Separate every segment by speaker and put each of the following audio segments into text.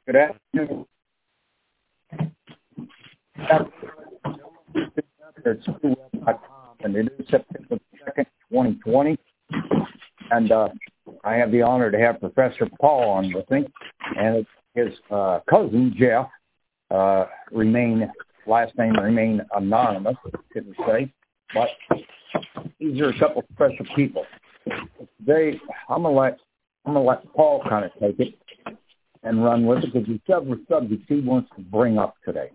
Speaker 1: Good afternoon. It's SchoolWeb.com, and it is September 2nd, 2020. And I have the honor to have Professor Paul on with me, and his cousin, Jeff, last name remain anonymous, couldn't say, but these are a couple of special people. Today, I'm gonna let Paul kind of take it and run with it because there's several subjects he wants to bring up today.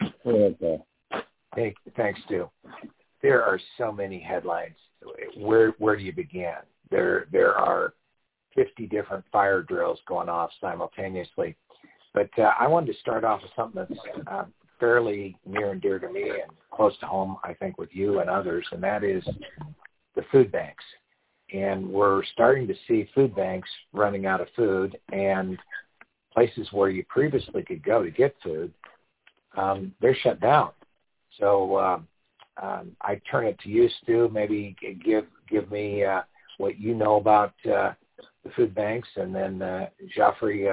Speaker 2: Hey, thanks, Stu. There are so many headlines. Where do you begin? There are 50 different fire drills going off simultaneously. But I wanted to start off with something that's fairly near and dear to me and close to home, I think, with you and others, and that is the food banks. And we're starting to see food banks running out of food, and places where you previously could go to get food, they're shut down. So I turn it to you, Stu. Maybe give me what you know about the food banks, and then Joffrey,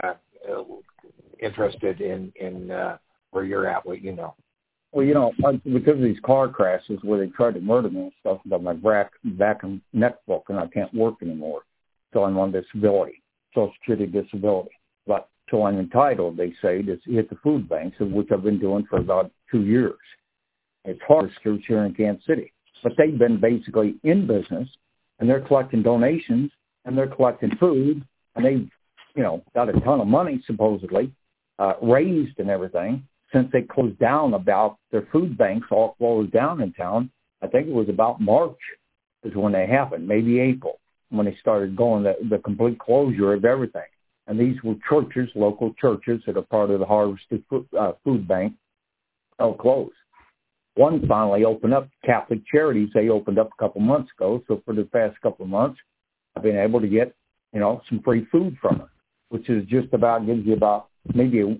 Speaker 2: interested in where you're at, what you know.
Speaker 1: Well, because of these car crashes where they tried to murder me and stuff, got my back and neck broken, I can't work anymore. So I'm on disability, Social Security disability. But till I'm entitled, they say, to hit the food banks, of which I've been doing for about 2 years. It's hard here in Kansas City. But they've been basically in business, and they're collecting donations, and they're collecting food, and they've, got a ton of money, supposedly, raised and everything, since they closed down about their food banks all closed down in town. I think it was about March is when they happened, maybe April, when they started going the complete closure of everything. And these were churches, local churches that are part of the Harvested Food Bank, all closed. One finally opened up, Catholic Charities. They opened up a couple months ago. So for the past couple of months, I've been able to get, some free food from them, which is gives you about maybe,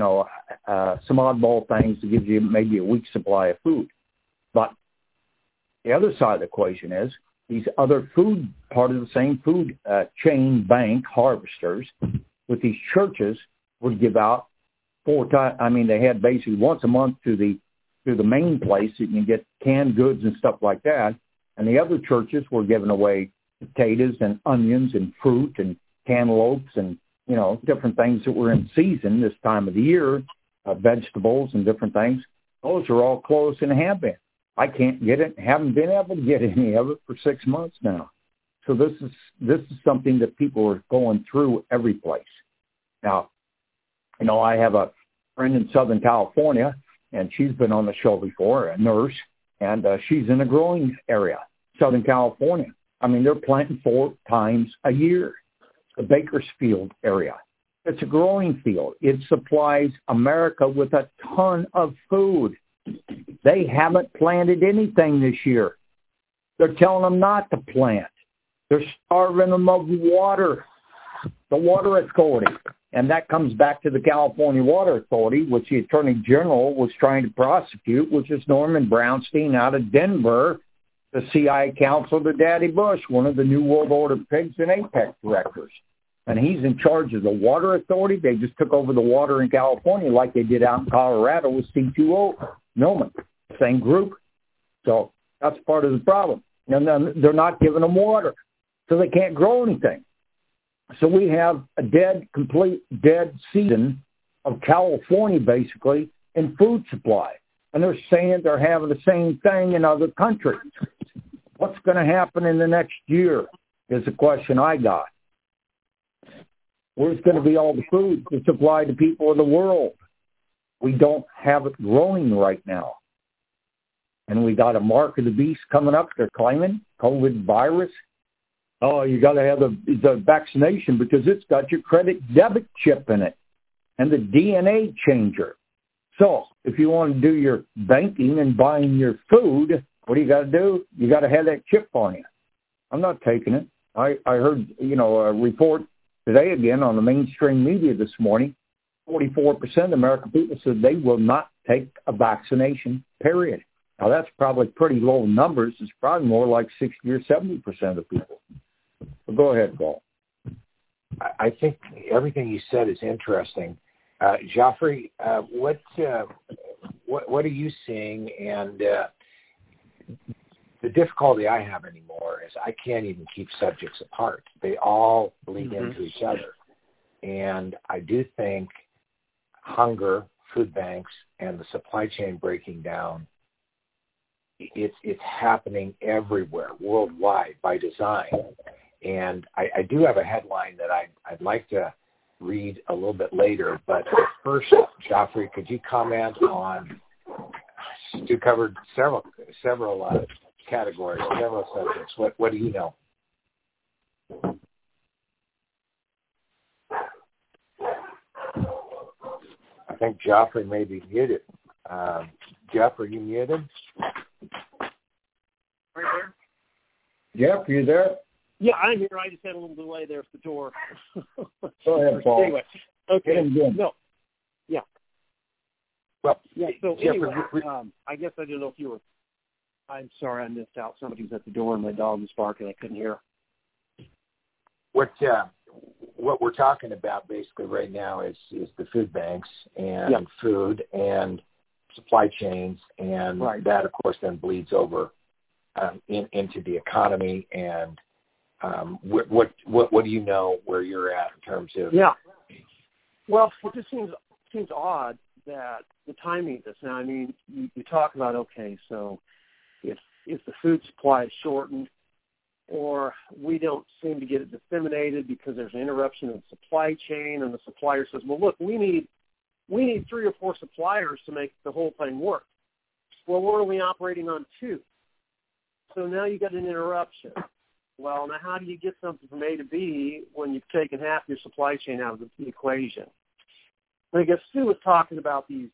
Speaker 1: some oddball things to give you maybe a week's supply of food. But the other side of the equation is these other food, part of the same food chain bank harvesters with these churches would give out 4 times. I mean, they had basically once a month to the main place you can get canned goods and stuff like that. And the other churches were giving away potatoes and onions and fruit and cantaloupes and, different things that were in season this time of the year, vegetables and different things. Those are all closed and have been. I can't get it, haven't been able to get any of it for 6 months now. So this is something that people are going through every place. Now, I have a friend in Southern California, and she's been on the show before, a nurse, and she's in a growing area, Southern California. I mean, they're planting 4 times a year, the Bakersfield area. It's a growing field. It supplies America with a ton of food. They haven't planted anything this year. They're telling them not to plant. They're starving them of water, the Water Authority. And that comes back to the California Water Authority, which the Attorney General was trying to prosecute, which is Norman Brownstein out of Denver, the CIA counsel to Daddy Bush, one of the New World Order pigs and APEC directors. And he's in charge of the Water Authority. They just took over the water in California like they did out in Colorado with C2O, Millman, same group. So that's part of the problem. And then they're not giving them water, so they can't grow anything. So we have a complete dead season of California, basically, in food supply. And they're saying they're having the same thing in other countries. What's going to happen in the next year is the question I got. Where's going to be all the food to supply to people of the world? We don't have it growing right now. And we got a mark of the beast coming up. They're claiming COVID virus. Oh, you got to have the vaccination because it's got your credit debit chip in it and the DNA changer. So if you want to do your banking and buying your food, what do you got to do? You got to have that chip on you. I'm not taking it. I heard, a report today again on the mainstream media this morning. 44% of American people said they will not take a vaccination, period. Now, that's probably pretty low numbers. It's probably more like 60 or 70% of people. But go ahead, Paul.
Speaker 2: I think everything you said is interesting. Joffrey, what are you seeing? And the difficulty I have anymore is I can't even keep subjects apart. They all bleed into each other. And I do think hunger, food banks, and the supply chain breaking down, it's happening everywhere, worldwide, by design. And I do have a headline that I'd like to read a little bit later. But first, Joffrey, could you comment on, Stu covered several categories, several subjects. What do you know? I think Joffrey may be muted. Jeff, are you muted?
Speaker 3: Right there?
Speaker 1: Jeff, you there?
Speaker 3: Yeah, I'm here. I just had a little delay there at the door.
Speaker 1: Go ahead, Paul.
Speaker 3: Anyway, okay. No. Yeah.
Speaker 2: Well,
Speaker 3: yeah. So
Speaker 2: Jeff,
Speaker 3: anyway, I guess I didn't know if you were. I'm sorry, I missed out. Somebody's at the door and my dog was barking. I couldn't hear.
Speaker 2: What we're talking about basically right now is the food banks and food and supply chains, and that of course then bleeds over into the economy. And what do you know where you're at in terms of?
Speaker 3: Yeah. Well, it just seems odd that the timing of this. Now, I mean, you talk about, okay, so if the food supply is shortened, or we don't seem to get it disseminated because there's an interruption in the supply chain, and the supplier says, well, look, we need 3 or 4 suppliers to make the whole thing work. Well, we're only operating on 2. So now you got an interruption. Well, now how do you get something from A to B when you've taken half your supply chain out of the equation? I guess Stu was talking about these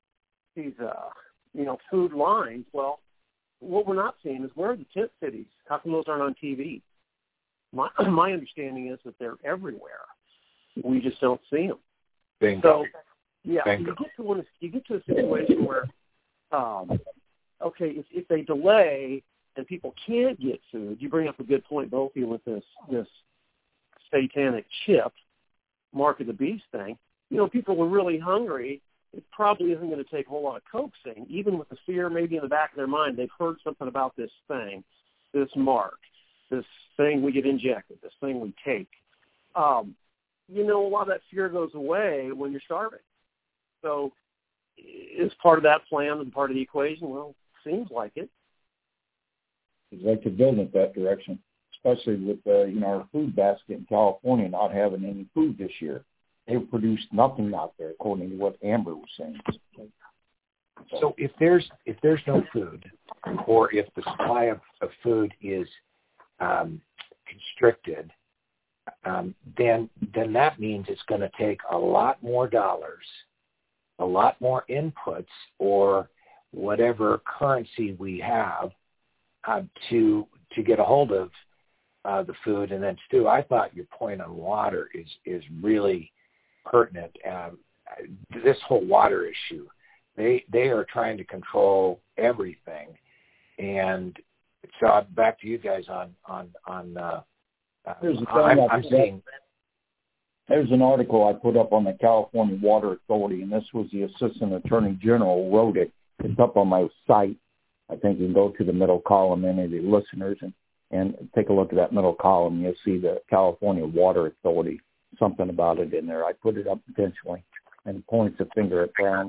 Speaker 3: food lines. Well, what we're not seeing is, where are the tent cities? How come those aren't on TV? My understanding is that they're everywhere. We just don't see them.
Speaker 2: Bingo.
Speaker 3: So, yeah,
Speaker 2: Bingo.
Speaker 3: You get to a situation where, okay, if they delay and people can't get food, you bring up a good point, both of you, with this satanic chip, mark of the beast thing. You know, people are really hungry. It probably isn't going to take a whole lot of coaxing, even with the fear maybe in the back of their mind. They've heard something about this thing, this mark, this thing we get injected, this thing we take. A lot of that fear goes away when you're starving. So is part of that plan and part of the equation? Well, seems like it.
Speaker 1: I'd like to build in that direction, especially with our food basket in California not having any food this year. They produced nothing out there, according to what Amber was saying.
Speaker 2: So if there's no food, or if the supply of food is constricted, then that means it's going to take a lot more dollars, a lot more inputs, or whatever currency we have to get a hold of the food. And then, Stu, I thought your point on water is really pertinent. This whole water issue, they are trying to control everything. And so back to you guys on I'm seeing.
Speaker 1: There's an article I put up on the California Water Authority, and this was the Assistant Attorney General wrote it. It's up on my site. I think you can go to the middle column, any of the listeners, and take a look at that middle column. You'll see the California Water Authority, something about it in there. I put it up intentionally and points a finger at Brown.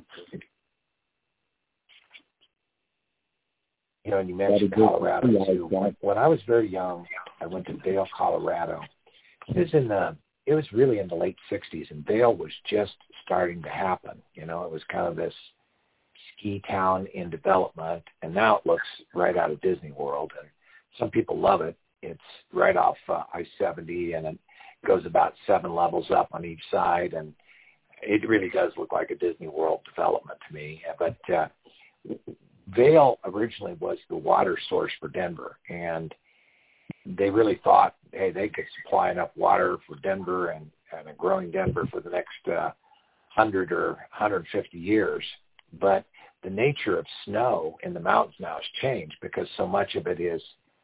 Speaker 2: And you mentioned Colorado too. When I was very young, I went to Vail, Colorado. It was really in the late 60s, and Vail was just starting to happen. It was kind of this ski town in development, and now it looks right out of Disney World, and some people love it. It's right off I-70, and it goes about 7 levels up on each side, and it really does look like a Disney World development to me. But Vail originally was the water source for Denver, and they really thought, hey, they could supply enough water for Denver and a growing Denver for the next 100 or 150 years. But the nature of snow in the mountains now has changed, because so much of it is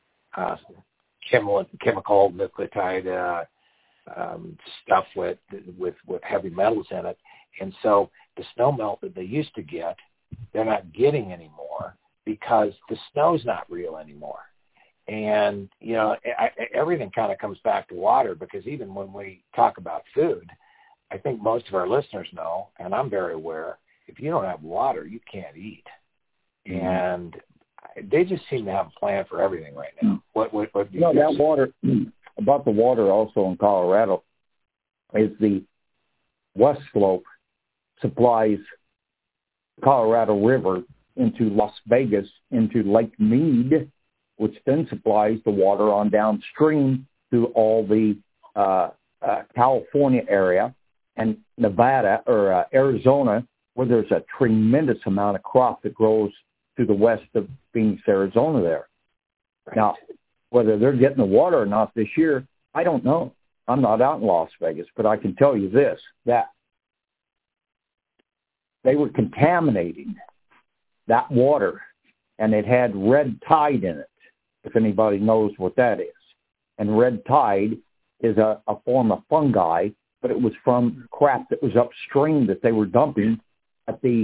Speaker 2: chemical nucleotide stuff with heavy metals in it, And so the snow melt that they used to get, they're not getting anymore because the snow's not real anymore. And, everything kind of comes back to water, because even when we talk about food, I think most of our listeners know, and I'm very aware, if you don't have water, you can't eat. Mm-hmm. And they just seem to have a plan for everything right now. What do you
Speaker 1: know, that water, about the water also in Colorado, is the west slope supplies Colorado River into Las Vegas, into Lake Mead, which then supplies the water on downstream to all the California area and Nevada or Arizona, where there's a tremendous amount of crop that grows to the west of Phoenix, Arizona there. Right. Now, whether they're getting the water or not this year, I don't know. I'm not out in Las Vegas, but I can tell you this, that they were contaminating that water, and it had red tide in it, if anybody knows what that is. And red tide is a form of fungi, but it was from crap that was upstream that they were dumping at the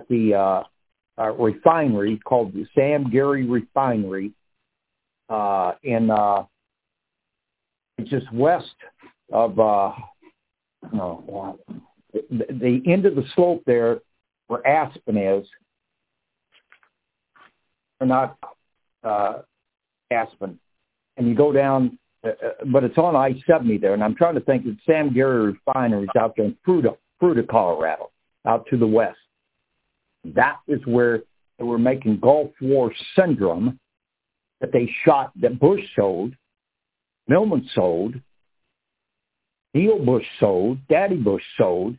Speaker 1: refinery called the Sam Gary Refinery in just west of the end of the slope there where Aspen is, or not Aspen, and you go down, but it's on I-70 there, and I'm trying to think of Sam Gary Refinery is out there in Fruita, Colorado, out to the west. That is where they were making Gulf War syndrome that they shot, that Bush sold, Millman sold, Neil Bush sold, Daddy Bush sold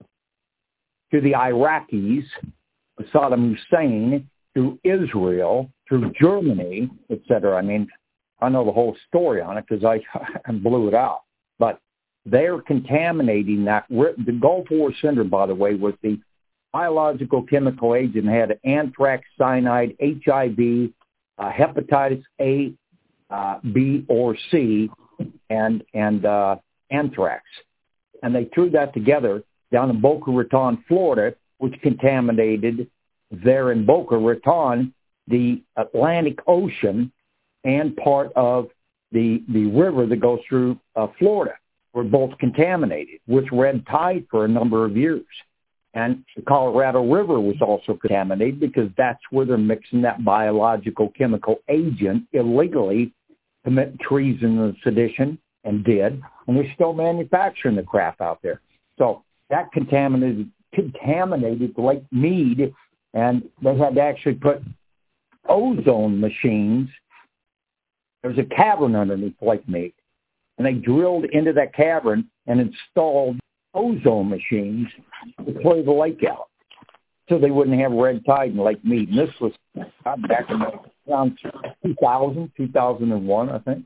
Speaker 1: to the Iraqis, Saddam Hussein, to Israel, through Germany, etc. I mean, I know the whole story on it because I blew it out. But they're contaminating that. The Gulf War syndrome, by the way, was the biological chemical agent that had anthrax, cyanide, HIV, hepatitis A, B, or C, and anthrax. And they threw that together down in Boca Raton, Florida, which contaminated there in Boca Raton the Atlantic Ocean and part of the river that goes through Florida were both contaminated, with red tide for a number of years. And the Colorado River was also contaminated because that's where they're mixing that biological chemical agent illegally, commit treason and sedition, and did. And they're still manufacturing the crap out there. So that contaminated Lake Mead, and they had to actually put ozone machines. There's a cavern underneath Lake Mead, and they drilled into that cavern and installed ozone machines to clear the lake out so they wouldn't have red tide in Lake Mead. And this was back in around 2000, 2001, I think.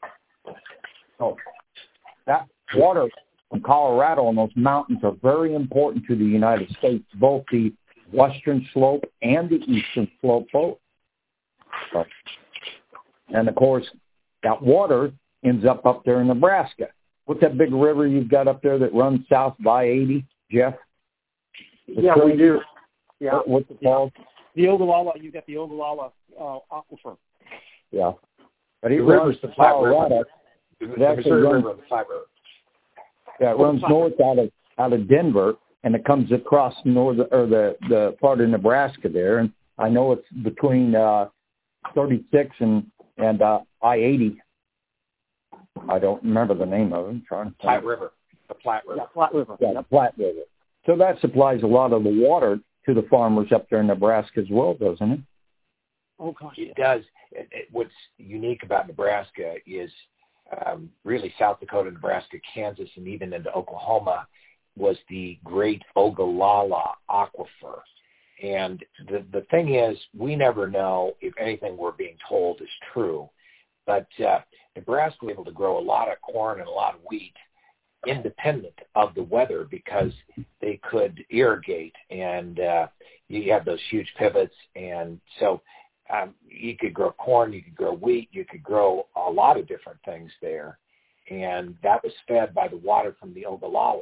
Speaker 1: So that water from Colorado and those mountains are very important to the United States, both the western slope and the eastern slope both. And, of course, that water ends up there in Nebraska. What's that big river you've got up there that runs south by 80, Jeff?
Speaker 3: Yeah, we do. Yeah.
Speaker 1: What's it called?
Speaker 3: The Ogallala. You got the Ogallala aquifer.
Speaker 1: Yeah. But it runs to Colorado.
Speaker 2: The Missouri River, the Platte River.
Speaker 1: Yeah, it runs north out of Denver, and it comes across the part of Nebraska there. And I know it's between 36 and I-80. I don't remember the name of it.
Speaker 2: Platte River. The Platte River.
Speaker 3: Yeah, Platte River.
Speaker 1: Yeah, the Platte River. So that supplies a lot of the water to the farmers up there in Nebraska as well, doesn't it?
Speaker 3: Oh, gosh.
Speaker 2: It does. What's unique about Nebraska is really South Dakota, Nebraska, Kansas, and even into Oklahoma was the Great Ogallala Aquifer. And the thing is, we never know if anything we're being told is true. But Nebraska was able to grow a lot of corn and a lot of wheat independent of the weather because they could irrigate, and you have those huge pivots. And so you could grow corn, you could grow wheat, you could grow a lot of different things there. And that was fed by the water from the Ogallala.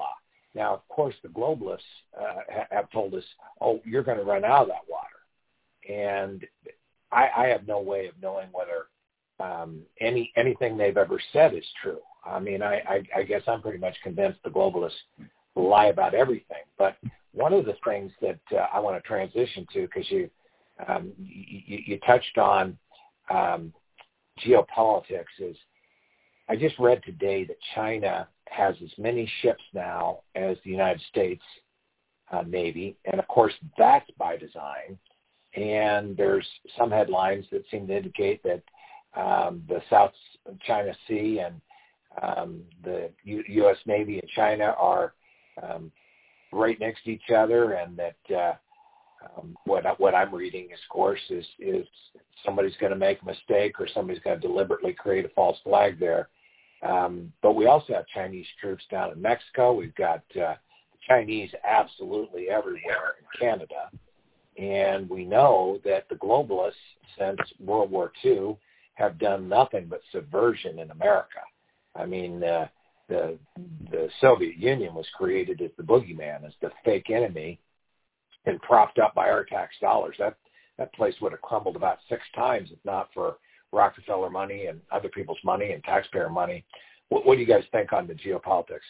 Speaker 2: Now, of course, the globalists have told us, oh, you're going to run out of that water. And I have no way of knowing whether anything they've ever said is true. I mean, I guess I'm pretty much convinced the globalists lie about everything. But one of the things that I want to transition to, because you touched on geopolitics, is I just read today that China has as many ships now as the United States Navy, and of course that's by design. And there's some headlines that seem to indicate that the South China Sea and the U.S. Navy and China are right next to each other, and that what I'm reading, of course, is somebody's going to make a mistake or somebody's going to deliberately create a false flag there. But we also have Chinese troops down in Mexico. We've got Chinese absolutely everywhere in Canada. And we know that the globalists, since World War II, have done nothing but subversion in America. I mean, the Soviet Union was created as the boogeyman, as the fake enemy, and propped up by our tax dollars. That place would have crumbled about 6 times if not for Rockefeller money and other people's money and taxpayer money. What do you guys think on the geopolitics?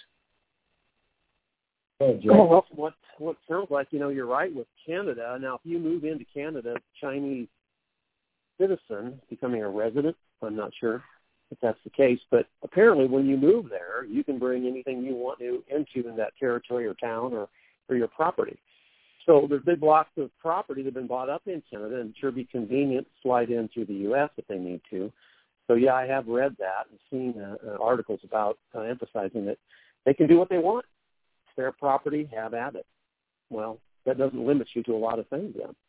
Speaker 3: Well, what sounds like, you're right with Canada. Now, if you move into Canada, Chinese citizen becoming a resident, I'm not sure if that's the case, but apparently when you move there, you can bring anything you want to into in that territory or town or your property. So there's big blocks of property that have been bought up in Canada, and sure be convenient to slide in through the U.S. if they need to. So, yeah, I have read that and seen articles about emphasizing that they can do what they want. It's their property, have at it. Well, that doesn't limit you to a lot of things, then.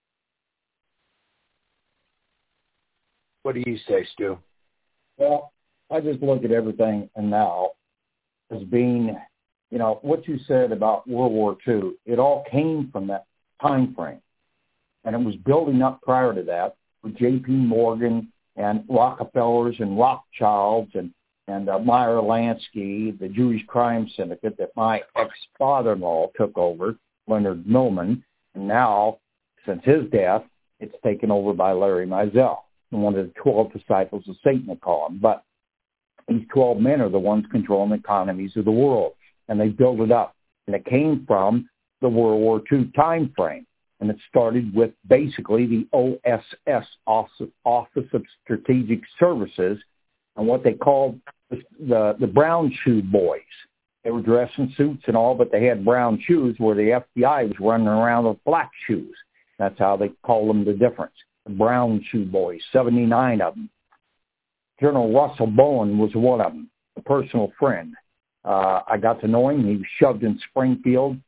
Speaker 2: What do you say, Stu?
Speaker 1: Well, I just look at everything now as being, what you said about World War II, it all came from that time frame. And it was building up prior to that with J.P. Morgan and Rockefellers and Rothschilds and Meyer Lansky, the Jewish crime syndicate that my ex-father-in-law took over, Leonard Millman. And now, since his death, it's taken over by Larry Mizell, one of the 12 disciples of Satan, they call him. But these 12 men are the ones controlling the economies of the world, and they built it up. And it came from the World War II time frame. And it started with basically the OSS, Office of Strategic Services, and what they called the brown shoe boys. They were dressed in suits and all, but they had brown shoes, where the FBI was running around with black shoes. That's how they call them the difference. The brown shoe boys, 79 of them. General Russell Bowen was one of them, a personal friend. I got to know him. He was shoved in Springfield,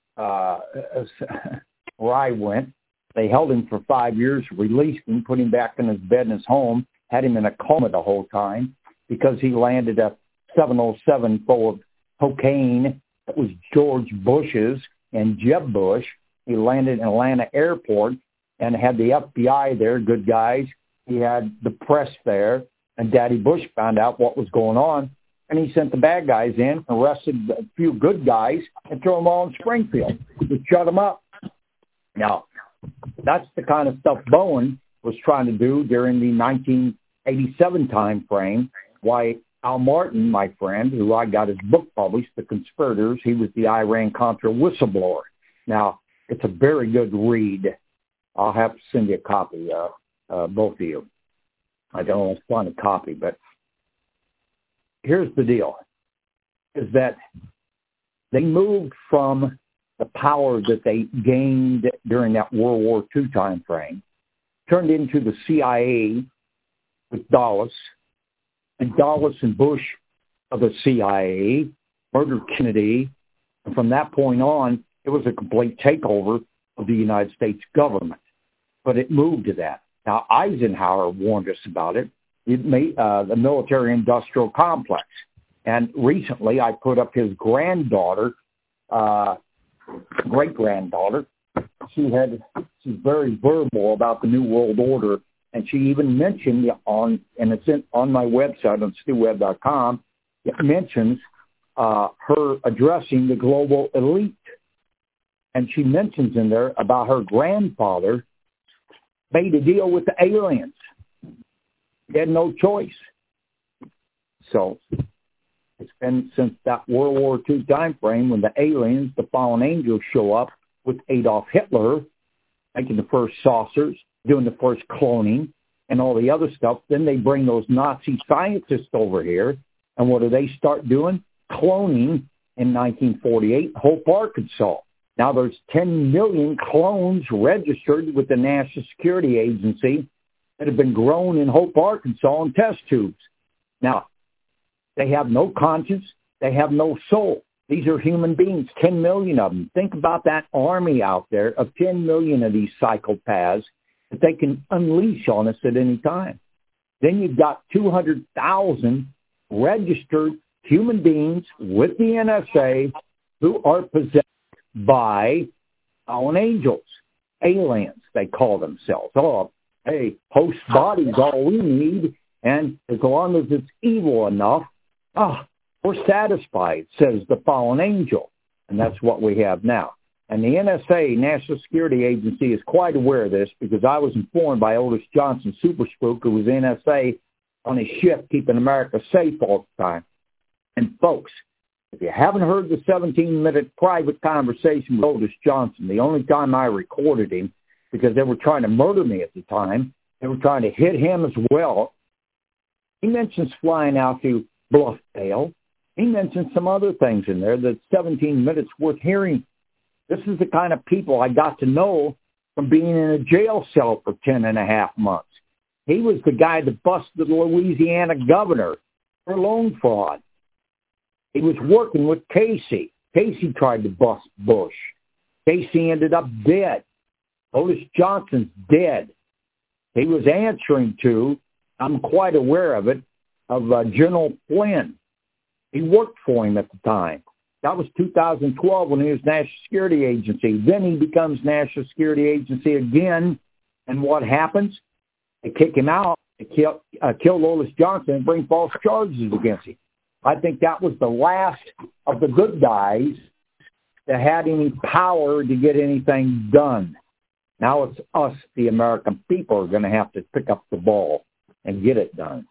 Speaker 1: where I went. They held him for 5 years, released him, put him back in his bed in his home, had him in a coma the whole time because he landed a 707 full of cocaine that was George Bush's and Jeb Bush. He landed in Atlanta Airport and had the FBI there, good guys. He had the press there, and Daddy Bush found out what was going on, and he sent the bad guys in, arrested a few good guys, and threw them all in Springfield. He shut them up. Now, that's the kind of stuff Bowen was trying to do during the 1987 time frame. Why Al Martin, my friend, who I got his book published, The Conspirators, he was the Iran-Contra whistleblower. Now, it's a very good read. I'll have to send you a copy, both of you. I don't want to find a copy, but here's the deal, is that they moved from the power that they gained during that World War II time frame, turned into the CIA with Dulles, and Dulles and Bush of the CIA, murdered Kennedy, and from that point on, it was a complete takeover of the United States government. But it moved to that. Now, Eisenhower warned us about it. It made the military-industrial complex. And recently, I put up his granddaughter, great-granddaughter. She's very verbal about the New World Order, and she even mentioned on my website on stewwebb.com, it mentions her addressing the global elite. And she mentions in there about her grandfather made a deal with the aliens. He had no choice. So it's been since that World War II time frame when the aliens, the fallen angels, show up with Adolf Hitler, making the first saucers, doing the first cloning, and all the other stuff. Then they bring those Nazi scientists over here, and what do they start doing? Cloning in 1948, Hope, Arkansas. Now there's 10 million clones registered with the National Security Agency that have been grown in Hope, Arkansas in test tubes. Now, they have no conscience. They have no soul. These are human beings, 10 million of them. Think about that army out there of 10 million of these psychopaths that they can unleash on us at any time. Then you've got 200,000 registered human beings with the NSA who are possessed by fallen angels, aliens, they call themselves. Oh, hey, host body's all we need, and as long as it's evil enough, we're satisfied, says the fallen angel. And that's what we have now. And the NSA, National Security Agency, is quite aware of this because I was informed by Otis Johnson, Super Spook, who was NSA on his ship keeping America safe all the time. And folks, if you haven't heard the 17-minute private conversation with Otis Johnson, the only time I recorded him, because they were trying to murder me at the time, they were trying to hit him as well. He mentions flying out to Bluffdale. He mentioned some other things in there that 17 minutes worth hearing. This is the kind of people I got to know from being in a jail cell for 10 and a half months. He was the guy that busted the Louisiana governor for loan fraud. He was working with Casey. Casey tried to bust Bush. Casey ended up dead. Otis Johnson's dead. He was answering to, I'm quite aware of it, of General Flynn. He worked for him at the time. That was 2012 when he was National Security Agency. Then he becomes National Security Agency again. And what happens? They kick him out. They kill Otis Johnson and bring false charges against him. I think that was the last of the good guys that had any power to get anything done. Now it's us, the American people, are going to have to pick up the ball and get it done.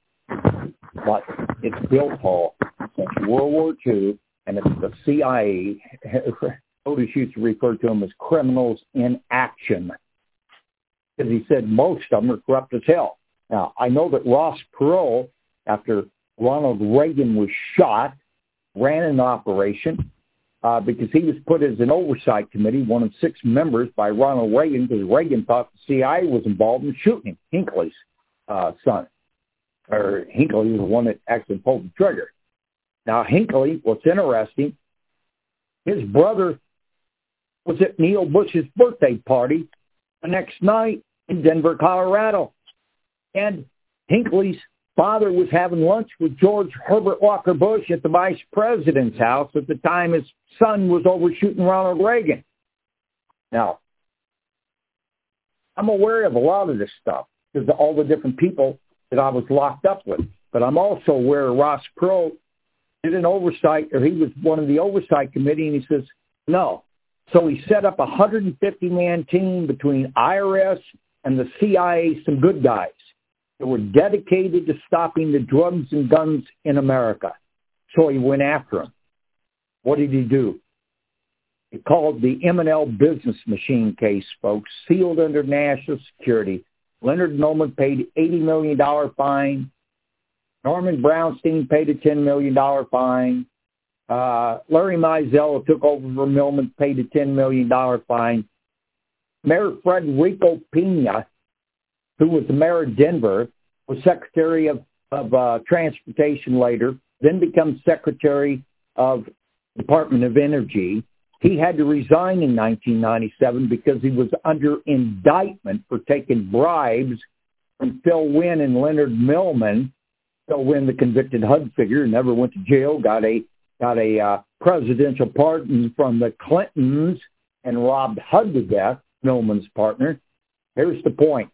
Speaker 1: But it's built all since World War II, and it's the CIA. Otis used to refer to them as criminals in action, because he said most of them are corrupt as hell. Now, I know that Ross Perot, after Ronald Reagan was shot, ran an operation because he was put as an oversight committee, one of 6 members by Ronald Reagan, because Reagan thought the CIA was involved in shooting him, Hinckley's son. Or Hinckley was the one that actually pulled the trigger. Now, Hinckley, what's interesting, his brother was at Neil Bush's birthday party the next night in Denver, Colorado. And Hinckley's father was having lunch with George Herbert Walker Bush at the vice president's house at the time his son was overshooting Ronald Reagan. Now, I'm aware of a lot of this stuff because of all the different people that I was locked up with. But I'm also aware Ross Perot did an oversight, or he was one of the oversight committee, and he says, no. So he set up a 150-man team between IRS and the CIA, some good guys that were dedicated to stopping the drugs and guns in America. So he went after them. What did he do? He called the M&L business machine case, folks, sealed under national security. Leonard Millman paid $80 million fine. Norman Brownstein paid a $10 million fine. Larry Mizell took over for Millman, paid a $10 million fine. Mayor Frederico Pena, who was the mayor of Denver, was Secretary of Transportation later, then becomes Secretary of Department of Energy. He had to resign in 1997 because he was under indictment for taking bribes from Phil Wynn and Leonard Millman. Phil Wynn, the convicted HUD figure, never went to jail, got a presidential pardon from the Clintons and robbed HUD to death, Millman's partner. Here's the point.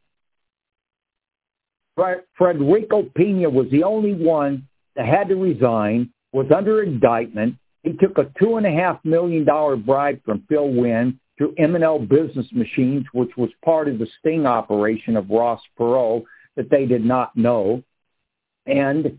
Speaker 1: Frederico Pena was the only one that had to resign was under indictment. He took a $2.5 million bribe from Phil Wynn through M&L Business Machines, which was part of the sting operation of Ross Perot that they did not know. And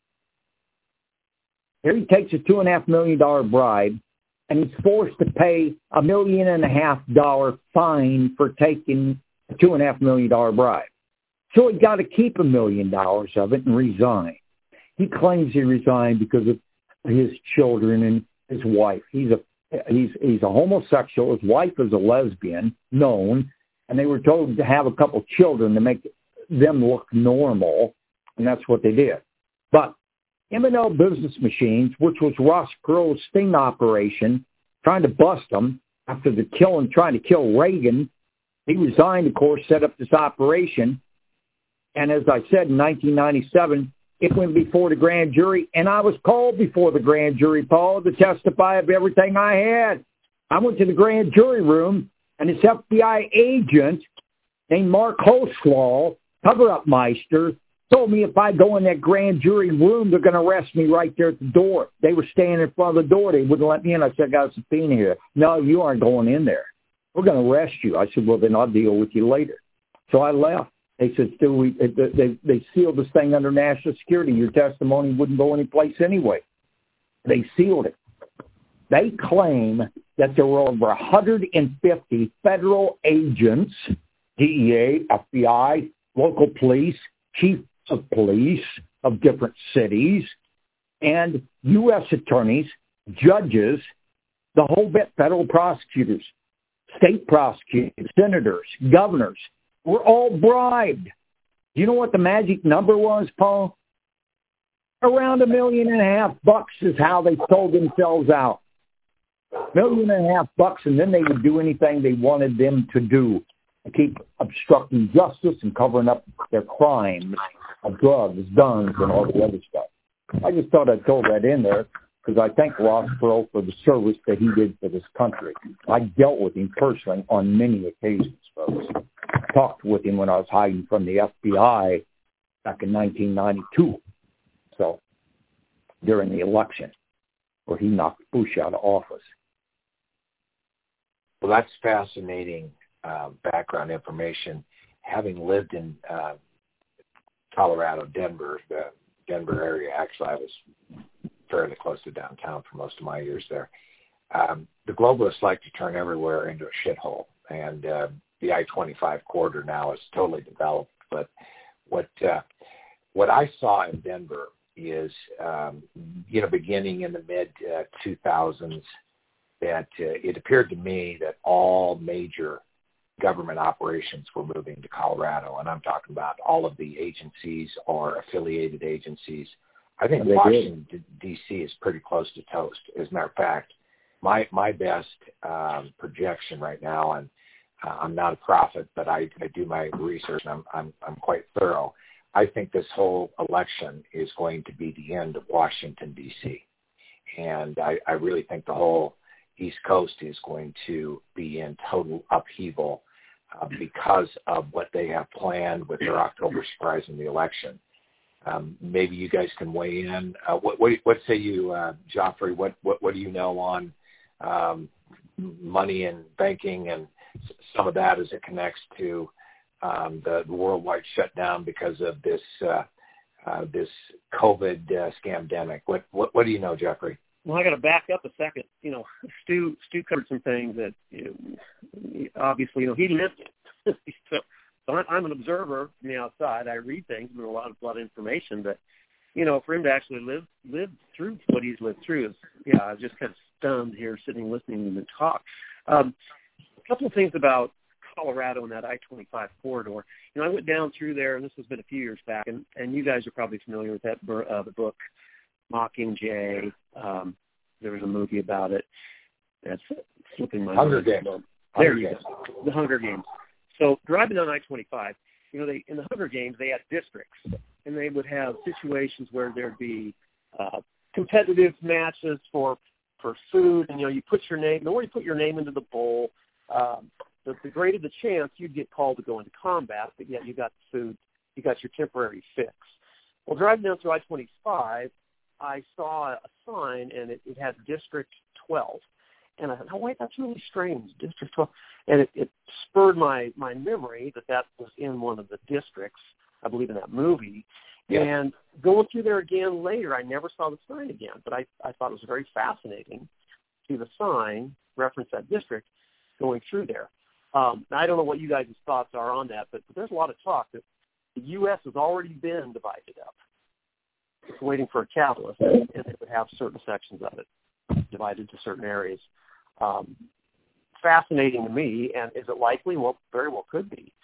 Speaker 1: here he takes a $2.5 million bribe, and he's forced to pay $1.5 million fine for taking a $2.5 million bribe. So he got to keep $1 million of it and resign. He claims he resigned because of his children and his wife. He's a homosexual. His wife is a lesbian, known, and they were told to have a couple children to make them look normal, and that's what they did. But M&L Business Machines, which was Ross Perot's sting operation, trying to bust him after trying to kill Reagan, he resigned, of course, set up this operation. And as I said, in 1997, it went before the grand jury, and I was called before the grand jury, Paul, to testify of everything I had. I went to the grand jury room, and this FBI agent named Mark Hoslaw, cover-up meister, told me if I go in that grand jury room, they're going to arrest me right there at the door. They were standing in front of the door. They wouldn't let me in. I said, I got a subpoena here. No, you aren't going in there. We're going to arrest you. I said, well, then I'll deal with you later. So I left. They said, they sealed this thing under national security. Your testimony wouldn't go anyplace anyway. They sealed it. They claim that there were over 150 federal agents, DEA, FBI, local police, chief of police of different cities, and U.S. attorneys, judges, the whole bit, federal prosecutors, state prosecutors, senators, governors, were all bribed. Do you know what the magic number was, Paul? Around $1.5 million is how they sold themselves out. $1.5 million, and then they would do anything they wanted them to do to keep obstructing justice and covering up their crimes of drugs, guns, and all the other stuff. I just thought I'd throw that in there because I thank Ross Perot for the service that he did for this country. I dealt with him personally on many occasions, folks. I talked with him when I was hiding from the FBI back in 1992. So during the election where he knocked Bush out of office.
Speaker 2: Well, that's fascinating background information. Having lived in Colorado, Denver, the Denver area, actually I was fairly close to downtown for most of my years there. The globalists like to turn everywhere into a shithole, and the I-25 corridor now is totally developed. But what I saw in Denver is, beginning in the mid-2000s, that it appeared to me that all major government operations were moving to Colorado, and I'm talking about all of the agencies or affiliated agencies. I think Washington, D.C. is pretty close to toast. As a matter of fact, my best projection right now, and I'm not a prophet, but I do my research, and I'm quite thorough. I think this whole election is going to be the end of Washington, D.C., and I really think the whole East Coast is going to be in total upheaval because of what they have planned with their October surprise in the election. Maybe you guys can weigh in. What say you, Joffrey? What do you know on money and banking and some of that as it connects to the worldwide shutdown because of this COVID scamdemic? What do you know, Jeffrey?
Speaker 3: Well, I got to back up a second. Stu covered some things that obviously he lived it. So I'm an observer from the outside. I read things with a lot of information, but for him to actually live through what he's lived through is, I was just kind of stunned here, sitting listening to him talk. A couple of things about Colorado and that I-25 corridor. I went down through there, and this has been a few years back, and you guys are probably familiar with that the book Mockingjay. There was a movie about it. That's slipping my
Speaker 2: Hunger
Speaker 3: mind.
Speaker 2: Games.
Speaker 3: There you go. The Hunger Games. So driving on I-25, they in the Hunger Games they had districts, and they would have situations where there'd be competitive matches for food, and you put your name. The more you put your name into the bowl, the greater the chance you'd get called to go into combat. But yet you got the food, you got your temporary fix. Well, driving down through I-25. I saw a sign, and it had District 12. And I thought, oh, wait, that's really strange, District 12. And it spurred my memory that was in one of the districts, I believe, in that movie.
Speaker 2: Yeah.
Speaker 3: And going through there again later, I never saw the sign again. But I thought it was very fascinating to see the sign reference that district going through there. I don't know what you guys' thoughts are on that, but there's a lot of talk that the U.S. has already been divided up. It's waiting for a catalyst, and it would have certain sections of it divided to certain areas. Fascinating to me, and is it likely? Well, very well could be.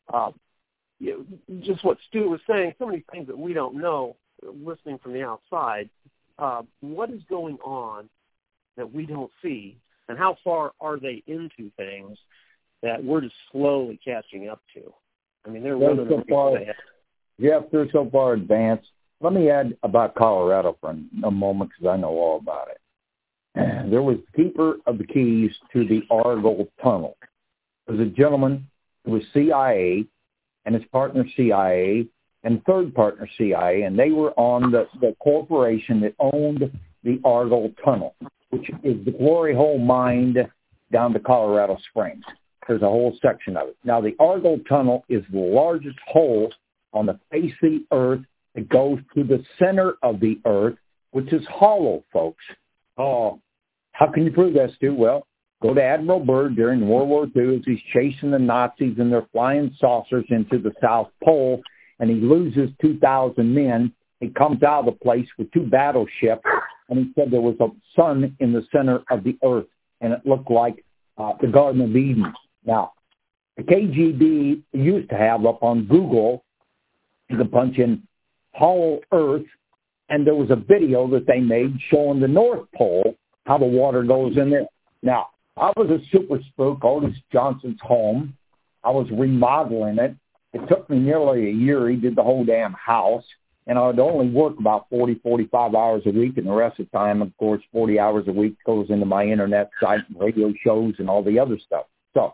Speaker 3: Just what Stu was saying, so many things that we don't know, listening from the outside. What is going on that we don't see, and how far are they into things that we're just slowly catching up to? I mean, they're running so far.
Speaker 1: Yeah, they're so far advanced. Let me add about Colorado for a moment because I know all about it. There was the keeper of the keys to the Argyle Tunnel. There was a gentleman who was CIA and his partner CIA and third partner CIA, and they were on the corporation that owned the Argyle Tunnel, which is the glory hole mined down to Colorado Springs. There's a whole section of it. Now, the Argyle Tunnel is the largest hole on the face of the earth that goes to the center of the earth, which is hollow, folks. Oh, how can you prove that, Stu? Well, go to Admiral Byrd during World War II as he's chasing the Nazis and their flying saucers into the South Pole, and he loses 2,000 men. He comes out of the place with 2 battleships, and he said there was a sun in the center of the earth, and it looked like the Garden of Eden. Now, the KGB used to have up on Google, you can punch in hollow earth, and there was a video that they made showing the North Pole, how the water goes in there. Now, I was a super spook, Otis Johnson's home. I was remodeling it. It took me nearly a year. He did the whole damn house, and I would only work about 40, 45 hours a week, and the rest of the time, of course, 40 hours a week goes into my internet site and radio shows and all the other stuff. So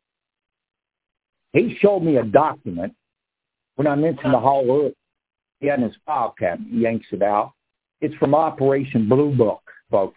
Speaker 1: he showed me a document when I mentioned the hollow earth. He had in his file cabinet. He yanks it out. It's from Operation Blue Book, folks.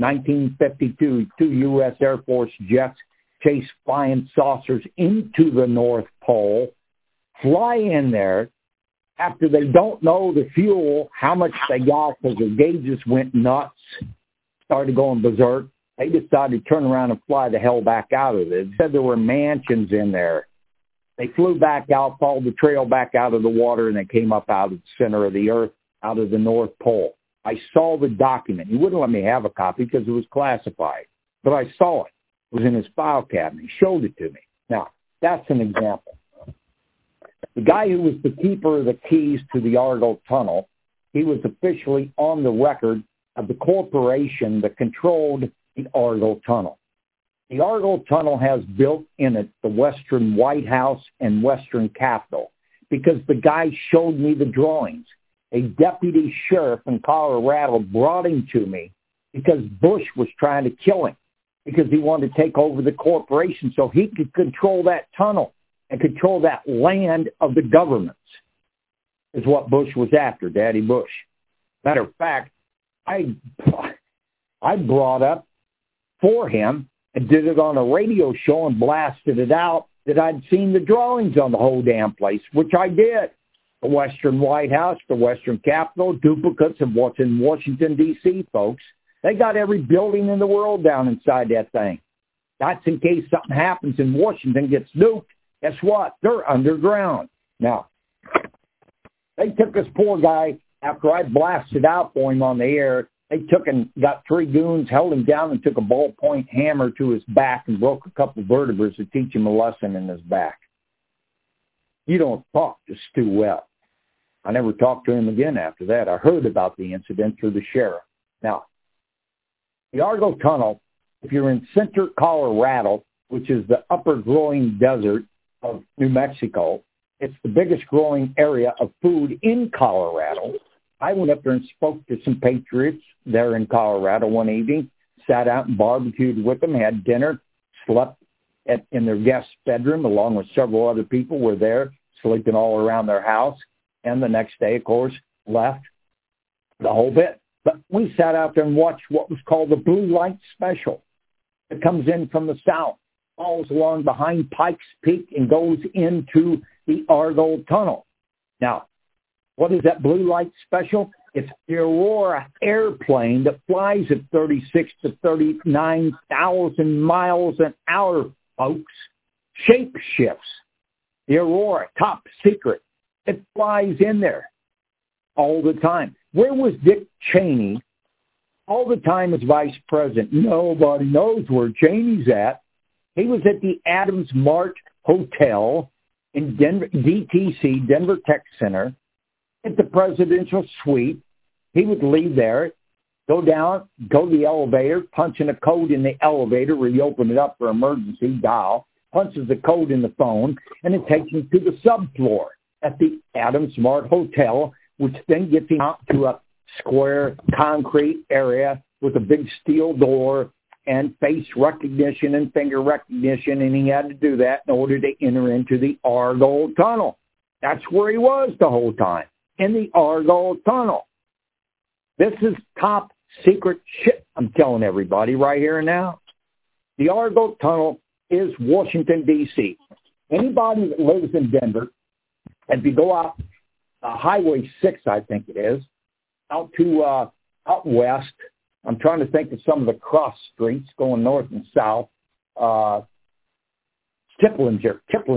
Speaker 1: 1952, 2 U.S. Air Force jets chase flying saucers into the North Pole, fly in there after they don't know the fuel, how much they got because their gauges went nuts, started going berserk. They decided to turn around and fly the hell back out of it. They said there were mansions in there. They flew back out, followed the trail back out of the water, and they came up out of the center of the earth, out of the North Pole. I saw the document. He wouldn't let me have a copy because it was classified, but I saw it. It was in his file cabinet. He showed it to me. Now, that's an example. The guy who was the keeper of the keys to the Argyle Tunnel, he was officially on the record of the corporation that controlled the Argyle Tunnel. The Argyle Tunnel has built in it the Western White House and Western Capitol because the guy showed me the drawings. A deputy sheriff in Colorado brought him to me because Bush was trying to kill him because he wanted to take over the corporation so he could control that tunnel and control that land of the governments is what Bush was after, Daddy Bush. Matter of fact, I brought up for him and did it on a radio show and blasted it out that I'd seen the drawings on the whole damn place, which I did. The Western White House, the Western Capitol, duplicates of what's in Washington, D.C., folks. They got every building in the world down inside that thing. That's in case something happens and Washington gets nuked. Guess what? They're underground. Now, they took this poor guy, after I blasted out for him on the air, they took and got 3 goons, held him down, and took a ballpoint hammer to his back and broke a couple vertebrae to teach him a lesson in his back. You don't talk to Stu Well. I never talked to him again after that. I heard about the incident through the sheriff. Now, the Argyle Tunnel, if you're in Center, Colorado, which is the upper growing desert of New Mexico, it's the biggest growing area of food in Colorado. I went up there and spoke to some patriots there in Colorado one evening, sat out and barbecued with them, had dinner, slept in their guest bedroom along with several other people were there, sleeping all around their house. And the next day, of course, left the whole bit. But we sat out there and watched what was called the blue light special. It comes in from the south, falls along behind Pikes Peak, and goes into the Argo Tunnel. Now, what is that blue light special? It's the Aurora airplane that flies at 36 to 39,000 miles an hour, folks. Shape shifts. The Aurora, top secret. It flies in there all the time. Where was Dick Cheney all the time as vice president? Nobody knows where Cheney's at. He was at the Adams Mart Hotel in Denver, DTC, Denver Tech Center, at the presidential suite. He would leave there, go down, go to the elevator, punch in a code in the elevator where you open it up for emergency, dial, punches the code in the phone, and it takes him to the subfloor at the Adams Mart Hotel, which then gets him out to a square concrete area with a big steel door and face recognition and finger recognition, and he had to do that in order to enter into the Argo Tunnel. That's where he was the whole time, in the Argo Tunnel. This is top secret shit I'm telling everybody right here and now. The Argo Tunnel is Washington, D.C. Anybody that lives in Denver, if you go out Highway 6, I think it is, out west, I'm trying to think of some of the cross streets going north and south. Kiplinger,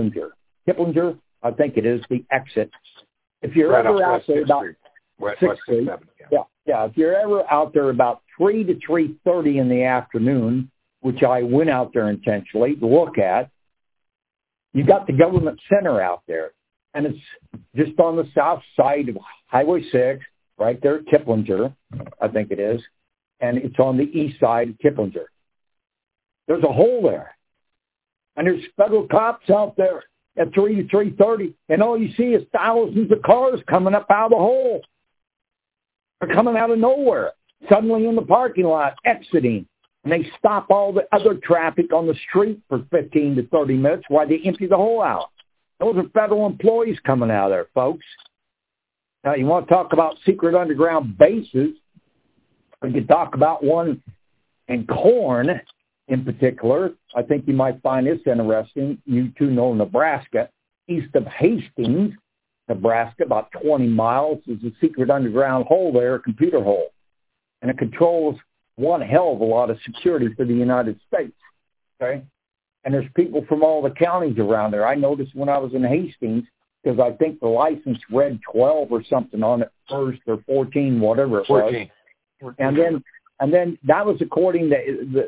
Speaker 1: I think it is the exit. If you're
Speaker 2: right
Speaker 1: ever out there about
Speaker 2: West Street,
Speaker 1: yeah, if you're ever out there about 3 to 3:30 in the afternoon, which I went out there intentionally to look at, you got the government center out there, and it's just on the south side of Highway 6, right there at Kiplinger, I think it is, and it's on the east side of Kiplinger. There's a hole there, and there's federal cops out there at 3 to 3:30, and all you see is thousands of cars coming up out of the hole. They're coming out of nowhere, suddenly in the parking lot, exiting, and they stop all the other traffic on the street for 15 to 30 minutes while they empty the hole out. Those are federal employees coming out of there, folks. Now, you want to talk about secret underground bases, we could talk about one in Corn in particular. I think you might find this interesting. You two know Nebraska. East of Hastings, Nebraska, about 20 miles, is a secret underground hole there, a computer hole. And it controls one hell of a lot of security for the United States. Okay? And there's people from all the counties around there. I noticed when I was in Hastings, because I think the license read 12 or something on it first, or 14, whatever it
Speaker 2: 14.
Speaker 1: was. And then that was according to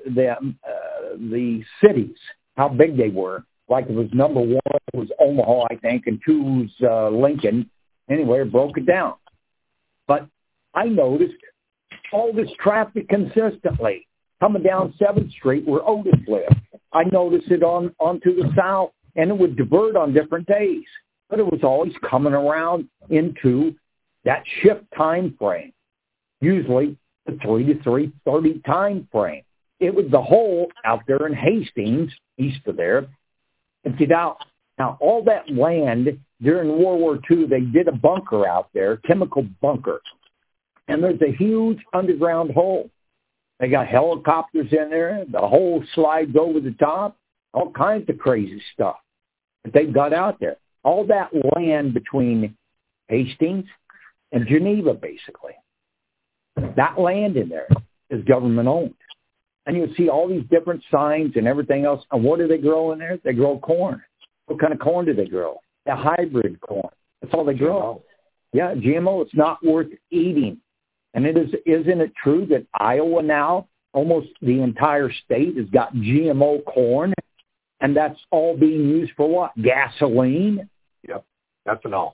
Speaker 1: the cities, how big they were. Like it was number 1 was Omaha, I think, and 2 was Lincoln. Anyway, it broke it down. But I noticed all this traffic consistently coming down 7th Street where Otis lived. I noticed it onto the south, and it would divert on different days. But it was always coming around into that shift time frame, usually the 3 to 3:30 time frame. It was the hole out there in Hastings, east of there, emptied out. Now, all that land during World War II, they did a bunker out there, chemical bunker. And there's a huge underground hole. They got helicopters in there. The hole slides over the top. All kinds of crazy stuff that they got out there. All that land between Hastings and Geneva, basically. That land in there is government owned. And you'll see all these different signs and everything else. And what do they grow in there? They grow corn. What kind of corn do they grow? A hybrid corn. That's all they grow. Yeah, GMO. It's not worth eating. And isn't it true that Iowa now, almost the entire state, has got GMO corn? And that's all being used for what? Gasoline?
Speaker 2: Yep, ethanol.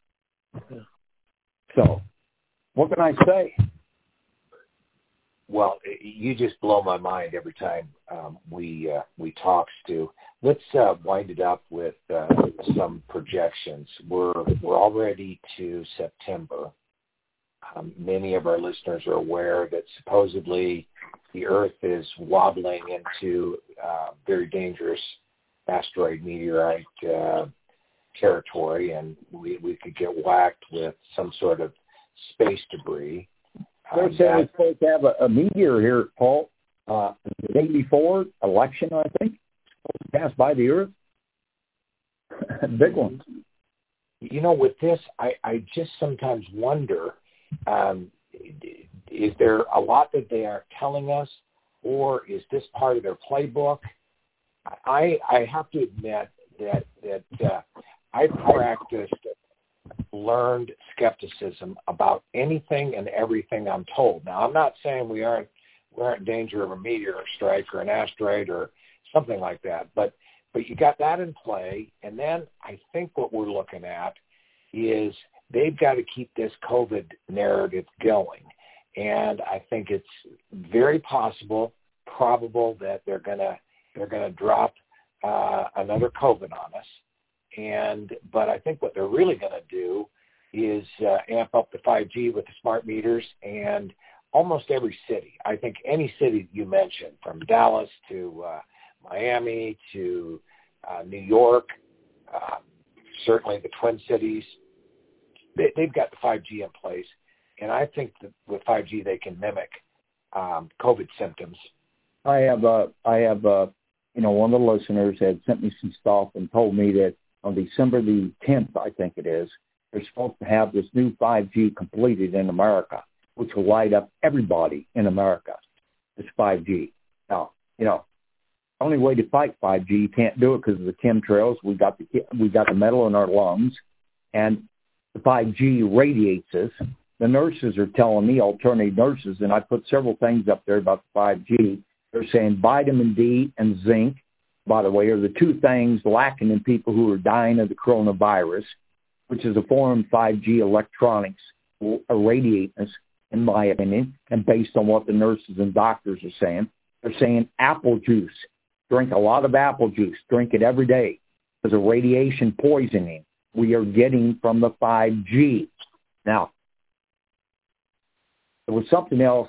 Speaker 1: So, what can I say?
Speaker 2: Well, you just blow my mind every time we talk, Stu. Let's wind it up with some projections. We're already to September. Many of our listeners are aware that supposedly the Earth is wobbling into very dangerous asteroid meteorite territory, and we could get whacked with some sort of space debris.
Speaker 1: They're saying we're supposed to have a meteor here, Paul, the day before election, I think, supposed to pass by the Earth. Big one.
Speaker 2: With this, I just sometimes wonder, is there a lot that they aren't telling us, or is this part of their playbook? I have to admit that I've practiced learned skepticism about anything and everything I'm told. Now, I'm not saying we aren't in danger of a meteor strike or an asteroid or something like that, but you got that in play, and then I think what we're looking at is they've got to keep this COVID narrative going, and I think it's very probable that they're gonna drop another COVID on us, but I think what they're really going to do is amp up the 5G with the smart meters, and almost every city, I think any city you mentioned, from Dallas to Miami to New York, certainly the Twin Cities, they've got the 5G in place, and I think that with 5G they can mimic COVID symptoms.
Speaker 1: I have one of the listeners had sent me some stuff and told me that on December the 10th, I think it is, they're supposed to have this new 5G completed in America, which will light up everybody in America. This 5G. Now, only way to fight 5G, you can't do it because of the chemtrails. We got the metal in our lungs, and the 5G radiates us. The nurses are telling me, alternative nurses, and I put several things up there about the 5G. They're saying vitamin D and zinc, by the way, are the two things lacking in people who are dying of the coronavirus, which is a form of 5G electronics will irradiate us, in my opinion, and based on what the nurses and doctors are saying. They're saying apple juice. Drink a lot of apple juice. Drink it every day. There's a radiation poisoning we are getting from the 5G. Now, there was something else.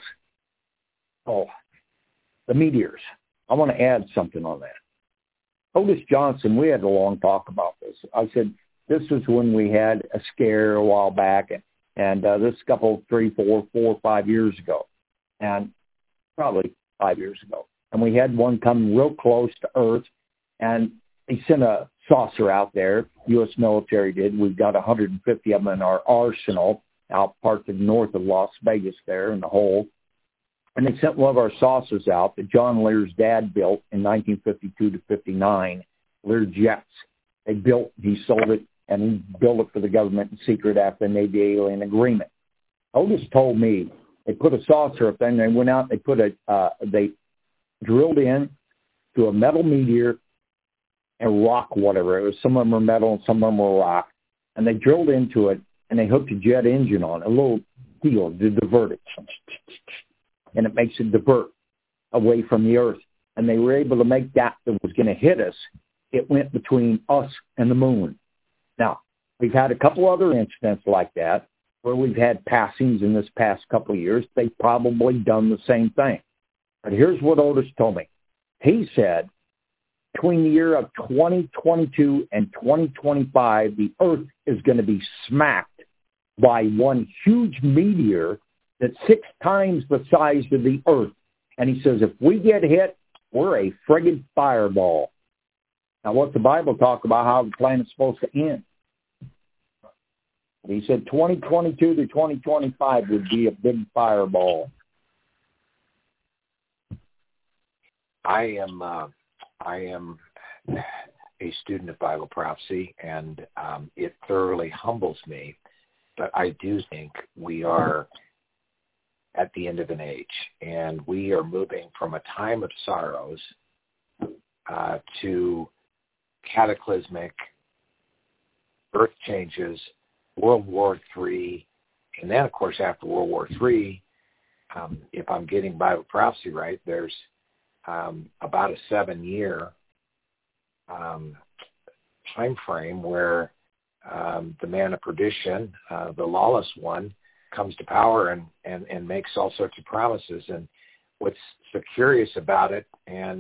Speaker 1: The meteors. I want to add something on that. Otis Johnson, we had a long talk about this. I said, this was when we had a scare a while back, and this couple, 3, 4, 5 years ago, and probably 5 years ago. And we had one come real close to Earth, and they sent a saucer out there. U.S. military did. We've got 150 of them in our arsenal out parts of north of Las Vegas there in the hole. And they sent one of our saucers out that John Lear's dad built in 1952 to 59, Lear jets. He sold it, and he built it for the government in secret after they made the alien agreement. Otis told me they put a saucer up there, and they went out and they drilled in to a metal meteor and rock, whatever. It was, some of them were metal and some of them were rock. And they drilled into it, and they hooked a jet engine on it, a little wheel to divert it. And it makes it divert away from the Earth. And they were able to make that was going to hit us. It went between us and the moon. Now, we've had a couple other incidents like that where we've had passings in this past couple of years. They've probably done the same thing. But here's what Otis told me. He said, between the year of 2022 and 2025, the Earth is going to be smacked by one huge meteor that's 6 times the size of the Earth. And he says, if we get hit, we're a friggin' fireball. Now, what's the Bible talk about how the planet's supposed to end? He said 2022 to 2025 would be a big fireball.
Speaker 2: I am a student of Bible prophecy, and it thoroughly humbles me. But I do think we are at the end of an age, and we are moving from a time of sorrows to cataclysmic earth changes, World War III, and then, of course, after World War III, if I'm getting Bible prophecy right, there's about a 7-year time frame where the man of perdition, the lawless one, comes to power and makes all sorts of promises. And what's so curious about it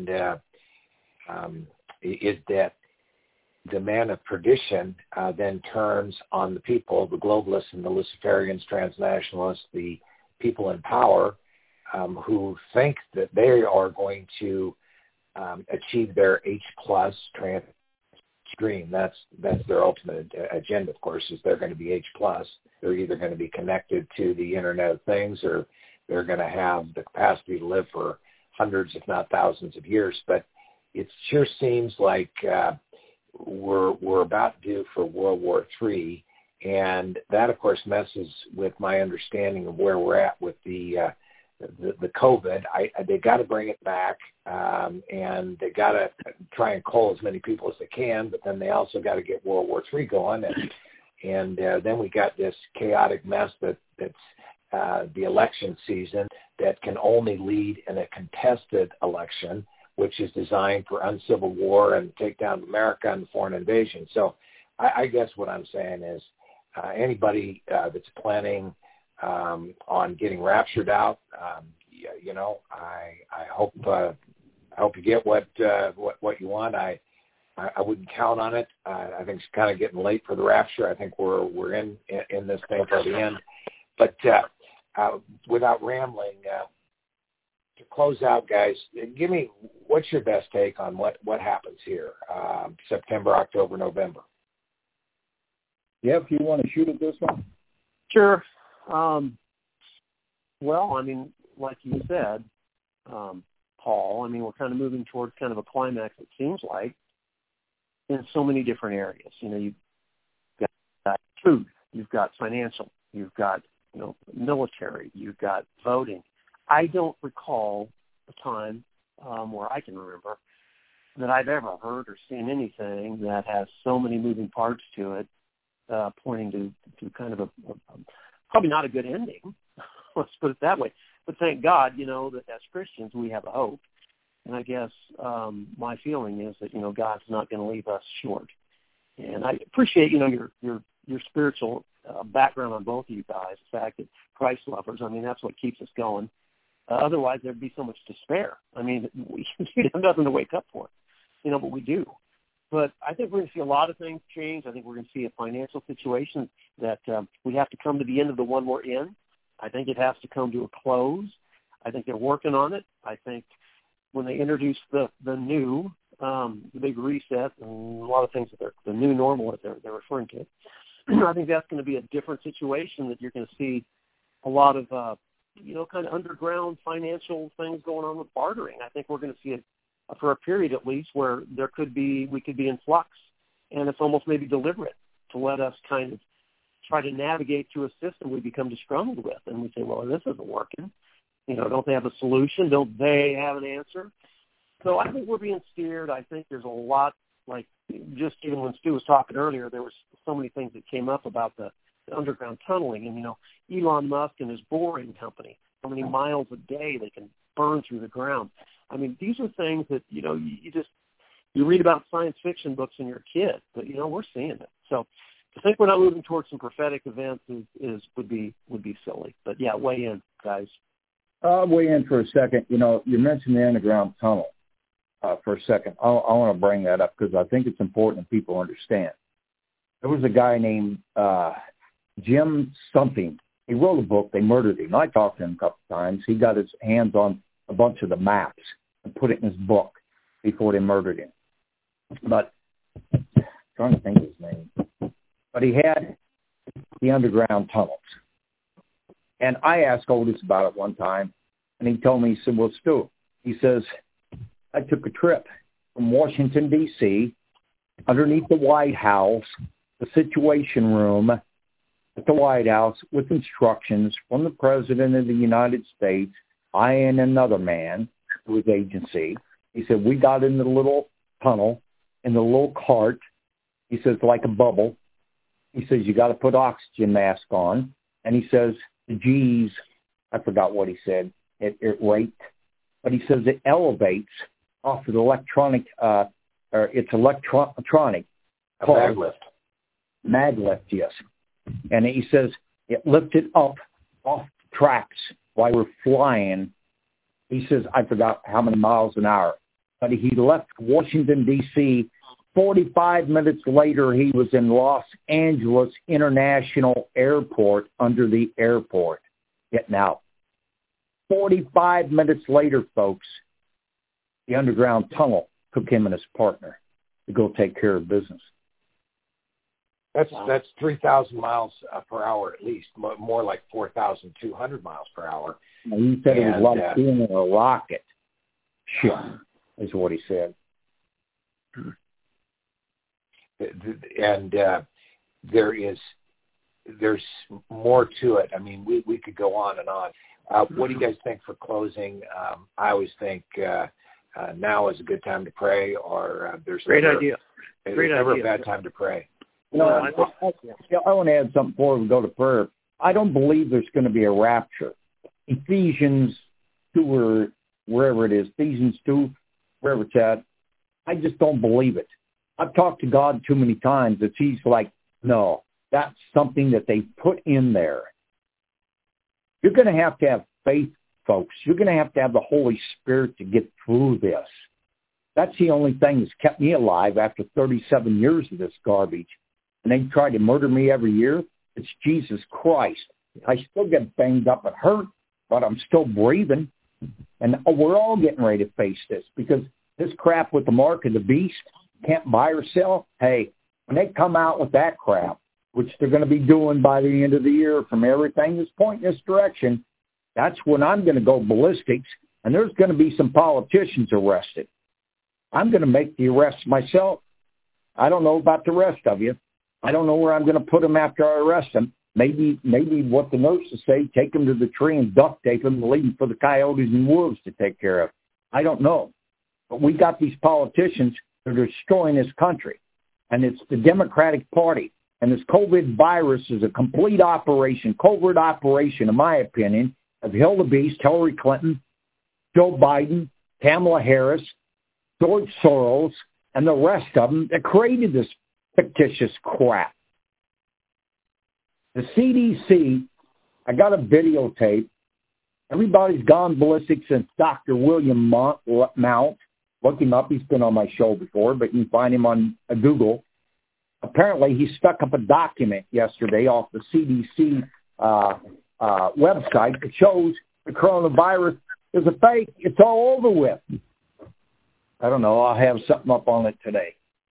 Speaker 2: is that the man of perdition then turns on the people, the globalists and the Luciferians, transnationalists, the people in power who think that they are going to achieve their H+ stream. That's their ultimate agenda, of course, is they're going to be H+. They're either going to be connected to the Internet of Things, or they're going to have the capacity to live for hundreds, if not thousands of years. But it sure seems like we're about due for World War III, and that, of course, messes with my understanding of where we're at with the COVID. They got to bring it back, and they got to try and cull as many people as they can, but then they also got to get World War III going, and then we got this chaotic mess that's the election season that can only lead in a contested election, which is designed for uncivil war and take down America and foreign invasion. So I guess what I'm saying is anybody that's planning on getting raptured out, I hope you get what you want. I wouldn't count on it. I think it's kind of getting late for the rapture. I think we're in this thing for the end. But without rambling, to close out, guys, give me what's your best take on what happens here, September, October, November.
Speaker 1: Yeah, if you want to shoot at this one.
Speaker 3: Sure. Well, I mean, like you said, Paul, I mean, we're kind of moving towards kind of a climax, it seems like, in so many different areas. You know, you've got food, you've got financial, you've got, military, you've got voting. I don't recall a time where I can remember that I've ever heard or seen anything that has so many moving parts to it, pointing to kind of a probably not a good ending. Let's put it that way. But thank God, that as Christians we have a hope. And I guess my feeling is that God's not going to leave us short. And I appreciate your spiritual background on both of you guys. The fact that Christ lovers. I mean, that's what keeps us going. Otherwise, there'd be so much despair. I mean, we have nothing to wake up for, but we do. But I think we're going to see a lot of things change. I think we're going to see a financial situation that we have to come to the end of the one we're in. I think it has to come to a close. I think they're working on it. I think when they introduce the new, the big reset, and a lot of things that the new normal that they're referring to, I think that's going to be a different situation, that you're going to see a lot of, kind of underground financial things going on with bartering. I think we're going to see it for a period at least where we could be in flux, and it's almost maybe deliberate to let us kind of try to navigate through a system we become disgruntled with, and we say, well, this isn't working. Don't they have a solution? Don't they have an answer? So I think we're being steered. I think there's a lot, like just even when Stu was talking earlier, there was so many things that came up about the underground tunneling, and Elon Musk and his boring company, how many miles a day they can burn through the ground. I mean, these are things that you read about science fiction books when you're a kid, but we're seeing it. So to think we're not moving towards some prophetic events would be silly. But yeah, weigh in, guys.
Speaker 1: I'll weigh in for a second. You mentioned the underground tunnel for a second. I want to bring that up because I think it's important that people understand. There was a guy named Jim something. He wrote a book. They murdered him. I talked to him a couple of times. He got his hands on a bunch of the maps and put it in his book before they murdered him. But I'm trying to think of his name. But he had the underground tunnels. And I asked Otis about it one time, and he told me, he said, well, Stu, he says, I took a trip from Washington, D.C., underneath the White House, the Situation Room at the White House, with instructions from the President of the United States, I and another man who was agency. He said, we got in the little tunnel in the little cart. He says, like a bubble. He says, you got to put oxygen mask on. And he says, the G's, I forgot what he said, it raped. But he says it elevates off of the electronic, it's electronic. Maglift, yes. And he says it lifted up off the tracks while we're flying. He says, I forgot how many miles an hour. But he left Washington, D.C. 45 minutes later, he was in Los Angeles International Airport under the airport, getting out. 45 minutes later, folks, the underground tunnel took him and his partner to go take care of business.
Speaker 2: That's 3,000 miles per hour at least, more like 4,200 miles per hour.
Speaker 1: He said it was like being in a rocket ship, is what he said.
Speaker 2: And there's more to it. I mean, we could go on and on. What do you guys think for closing? I always think now is a good time to pray, or there's
Speaker 3: great idea.
Speaker 2: There's never a bad time to pray.
Speaker 1: You know, I want to add something before we go to prayer. I don't believe there's going to be a rapture. Ephesians 2 or wherever it is, Ephesians 2, wherever it's at, I just don't believe it. I've talked to God too many times that he's like, no, that's something that they put in there. You're going to have faith, folks. You're going to have the Holy Spirit to get through this. That's the only thing that's kept me alive after 37 years of this garbage. And they try to murder me every year. It's Jesus Christ. I still get banged up and hurt, but I'm still breathing. And we're all getting ready to face this because this crap with the mark of the beast, can't buy or sell. Hey, when they come out with that crap, which they're going to be doing by the end of the year from everything that's pointing this direction, that's when I'm going to go ballistics, and there's going to be some politicians arrested. I'm going to make the arrests myself. I don't know about the rest of you. I don't know where I'm going to put them after I arrest them. Maybe what the nurses say, take them to the tree and duct tape them and leave them for the coyotes and wolves to take care of. I don't know. But we got these politicians that are destroying this country, and it's the Democratic Party. And this COVID virus is a complete operation, covert operation, in my opinion, of Beast, Hillary Clinton, Joe Biden, Kamala Harris, George Soros, and the rest of them that created this fictitious crap. The CDC, I got a videotape. Everybody's gone ballistic since Dr. William Mount. Look him up. He's been on my show before, but you can find him on Google. Apparently, he stuck up a document yesterday off the CDC website that shows the coronavirus is a fake. It's all over with. I don't know. I'll have something up on it today.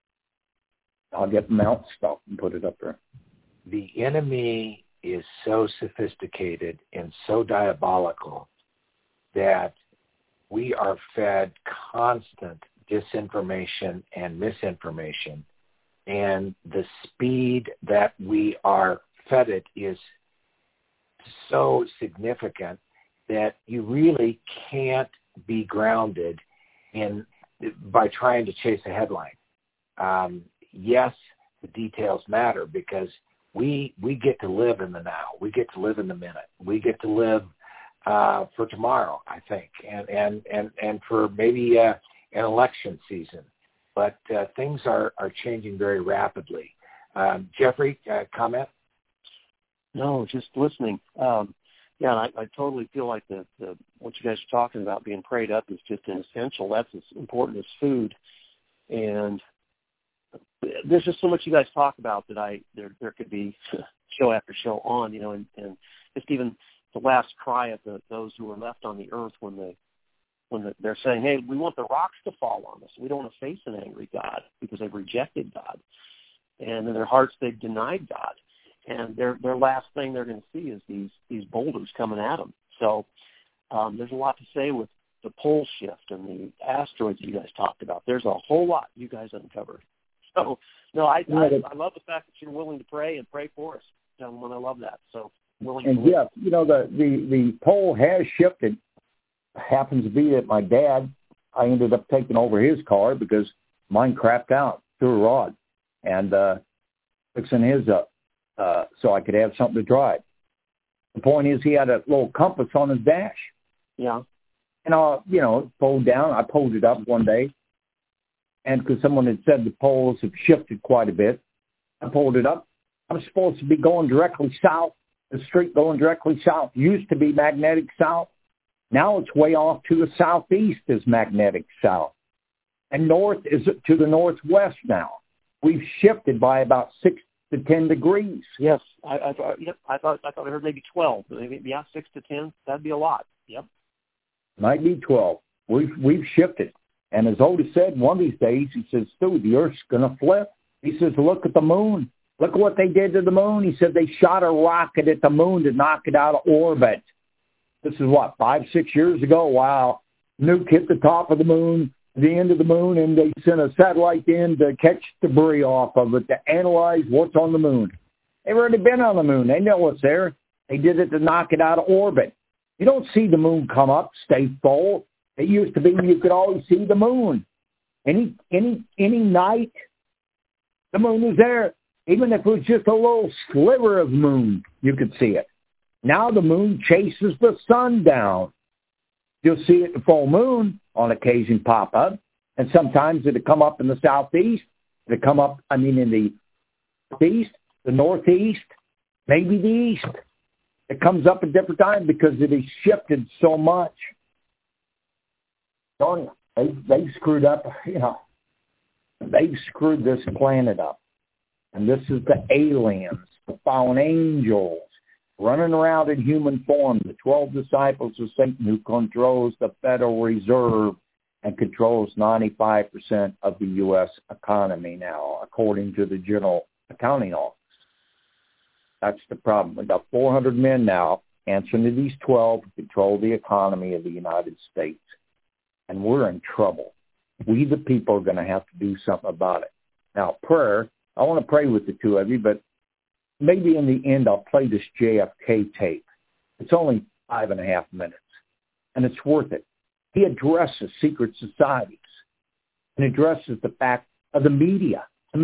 Speaker 1: I'll get Mount stuff and put it up there.
Speaker 2: The enemy is so sophisticated and so diabolical that we are fed constant disinformation and misinformation. And the speed that we are fed it is so significant that you really can't be grounded by trying to chase a headline. Yes, the details matter because we get to live in the now. We get to live in the minute. We get to live for tomorrow, I think, and for maybe an election season. But things are changing very rapidly. Jeffrey, comment?
Speaker 3: No, just listening. I totally feel like the what you guys are talking about being prayed up is just an essential. That's as important as food. And there's just so much you guys talk about that there could be show after show on, and just even the last cry of those who are left on the earth when they're saying, hey, we want the rocks to fall on us. We don't want to face an angry God because they've rejected God. And in their hearts, they've denied God. And their last thing they're going to see is these boulders coming at them. So there's a lot to say with the pole shift and the asteroids you guys talked about. There's a whole lot you guys uncovered. So, no, I love the fact that you're willing to pray and pray for us, gentlemen. I love that. So willing. And
Speaker 1: yes, the pole has shifted. Happens to be that my dad, I ended up taking over his car because mine crapped out through a rod and fixing his up so I could have something to drive. The point is he had a little compass on his dash.
Speaker 3: Yeah.
Speaker 1: And it pulled down. I pulled it up one day. And because someone had said the poles have shifted quite a bit, I pulled it up. I'm supposed to be going directly south. The street going directly south used to be magnetic south. Now it's way off to the southeast is magnetic south. And north is to the northwest now. We've shifted by about 6 to 10 degrees.
Speaker 3: Yes. I thought I heard maybe 12. Maybe, 6 to 10. That'd be a lot. Yep.
Speaker 1: might be 12. We've shifted. And as Otis said, one of these days, he says, Stu, the Earth's going to flip. He says, look at the moon. Look at what they did to the moon. He said they shot a rocket at the moon to knock it out of orbit. This is what, 5-6 years ago? Wow. Nuke hit the top of the moon, the end of the moon, and they sent a satellite in to catch debris off of it to analyze what's on the moon. They've already been on the moon. They know what's there. They did it to knock it out of orbit. You don't see the moon come up, stay full. It used to be you could always see the moon. Any night, the moon was there. Even if it was just a little sliver of moon, you could see it. Now the moon chases the sun down. You'll see it in full moon on occasion pop up, and sometimes it'll come up in the southeast. It'll come up, in the east, the northeast, maybe the east. It comes up at different times because it has shifted so much. They've screwed up, they've screwed this planet up. And this is the aliens, the fallen angels, running around in human form, the 12 disciples of Satan who controls the Federal Reserve and controls 95% of the U.S. economy now, according to the General Accounting Office. That's the problem. We've got 400 men now answering to these 12 who control the economy of the United States. And we're in trouble. We, the people, are going to have to do something about it. Now, prayer, I want to pray with the two of you, but maybe in the end I'll play this JFK tape. It's only 5.5 minutes, and it's worth it. He addresses secret societies and addresses the fact of the media,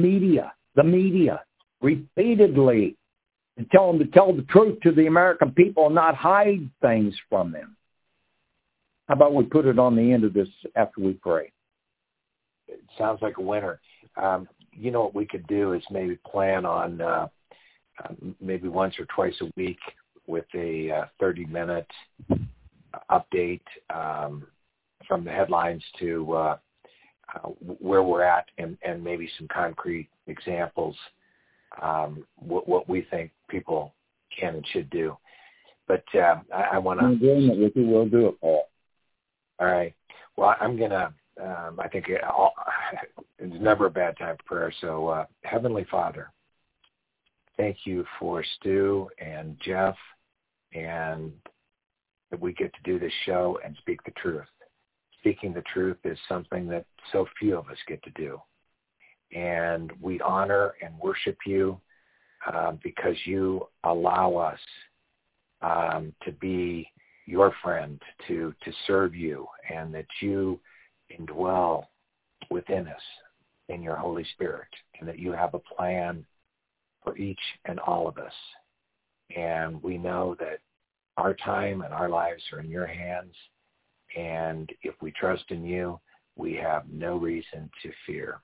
Speaker 1: repeatedly, and tell them to tell the truth to the American people and not hide things from them. How about we put it on the end of this after we pray?
Speaker 2: It sounds like a winner. What we could do is maybe plan on maybe once or twice a week with a 30-minute update from the headlines to where we're at and maybe some concrete examples, what we think people can and should do. But I want to...
Speaker 1: We'll do it, Paul.
Speaker 2: All right. Well, I'm going to, I think it's never a bad time for prayer. So, Heavenly Father, thank you for Stu and Jeff, and that we get to do this show and speak the truth. Speaking the truth is something that so few of us get to do. And we honor and worship you because you allow us to be your friend, to serve you, and that you indwell within us in your Holy Spirit, and that you have a plan for each and all of us. And we know that our time and our lives are in your hands, and if we trust in you, we have no reason to fear.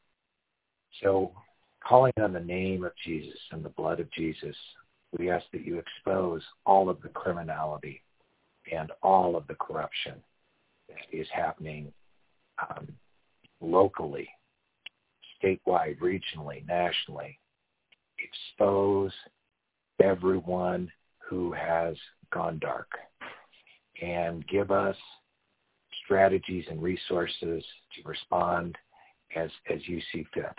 Speaker 2: So, calling on the name of Jesus and the blood of Jesus, we ask that you expose all of the criminality and all of the corruption that is happening locally, statewide, regionally, nationally. Expose everyone who has gone dark and give us strategies and resources to respond as you see fit.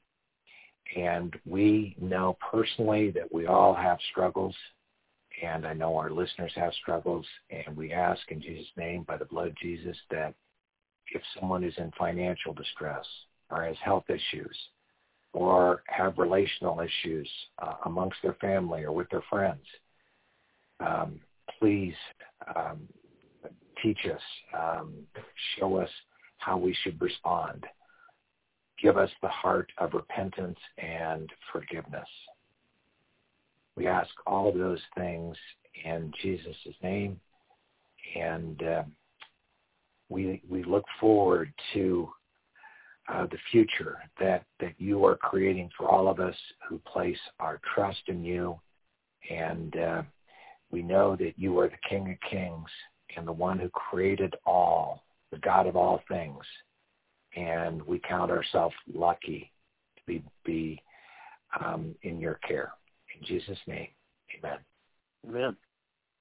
Speaker 2: And we know personally that we all have struggles, and I know our listeners have struggles, and we ask in Jesus' name, by the blood of Jesus, that if someone is in financial distress or has health issues or have relational issues amongst their family or with their friends, please teach us, show us how we should respond. Give us the heart of repentance and forgiveness. We ask all of those things in Jesus' name, and we look forward to the future that you are creating for all of us who place our trust in you. And we know that you are the King of Kings and the one who created all, the God of all things. And we count ourselves lucky to be in your care. In Jesus' name, amen.
Speaker 3: Amen.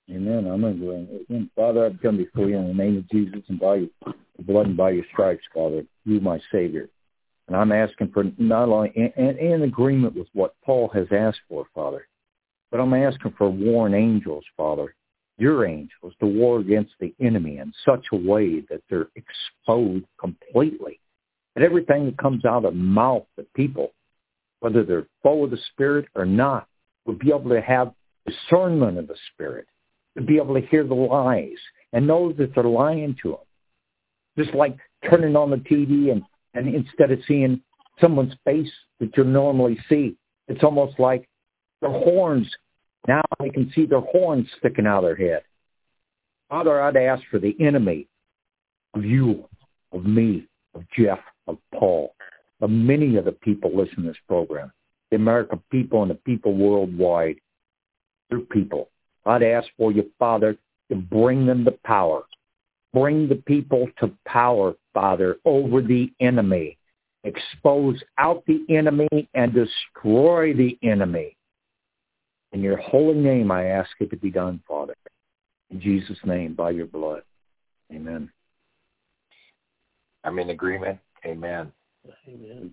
Speaker 1: Amen. I'm agreeing. Father, I come before you in the name of Jesus and by your blood and by your stripes, Father. You, my Savior. And I'm asking for not only in agreement with what Paul has asked for, Father, but I'm asking for warring angels, Father, your angels, to war against the enemy in such a way that they're exposed completely. That everything that comes out of the mouth of people, whether they're full of the Spirit or not, will be able to have discernment of the Spirit, to be able to hear the lies and know that they're lying to them. Just like turning on the TV and instead of seeing someone's face that you normally see, it's almost like their horns. Now they can see their horns sticking out of their head. Father, I'd ask for the enemy of you, of me, of Jeff, of Paul, of many of the people listening to this program, the American people and the people worldwide, your people. I'd ask for you, Father, to bring them to power. Bring the people to power, Father, over the enemy. Expose out the enemy and destroy the enemy. In your holy name, I ask it to be done, Father. In Jesus' name, by your blood. Amen.
Speaker 2: I'm in agreement. Amen.
Speaker 3: Amen.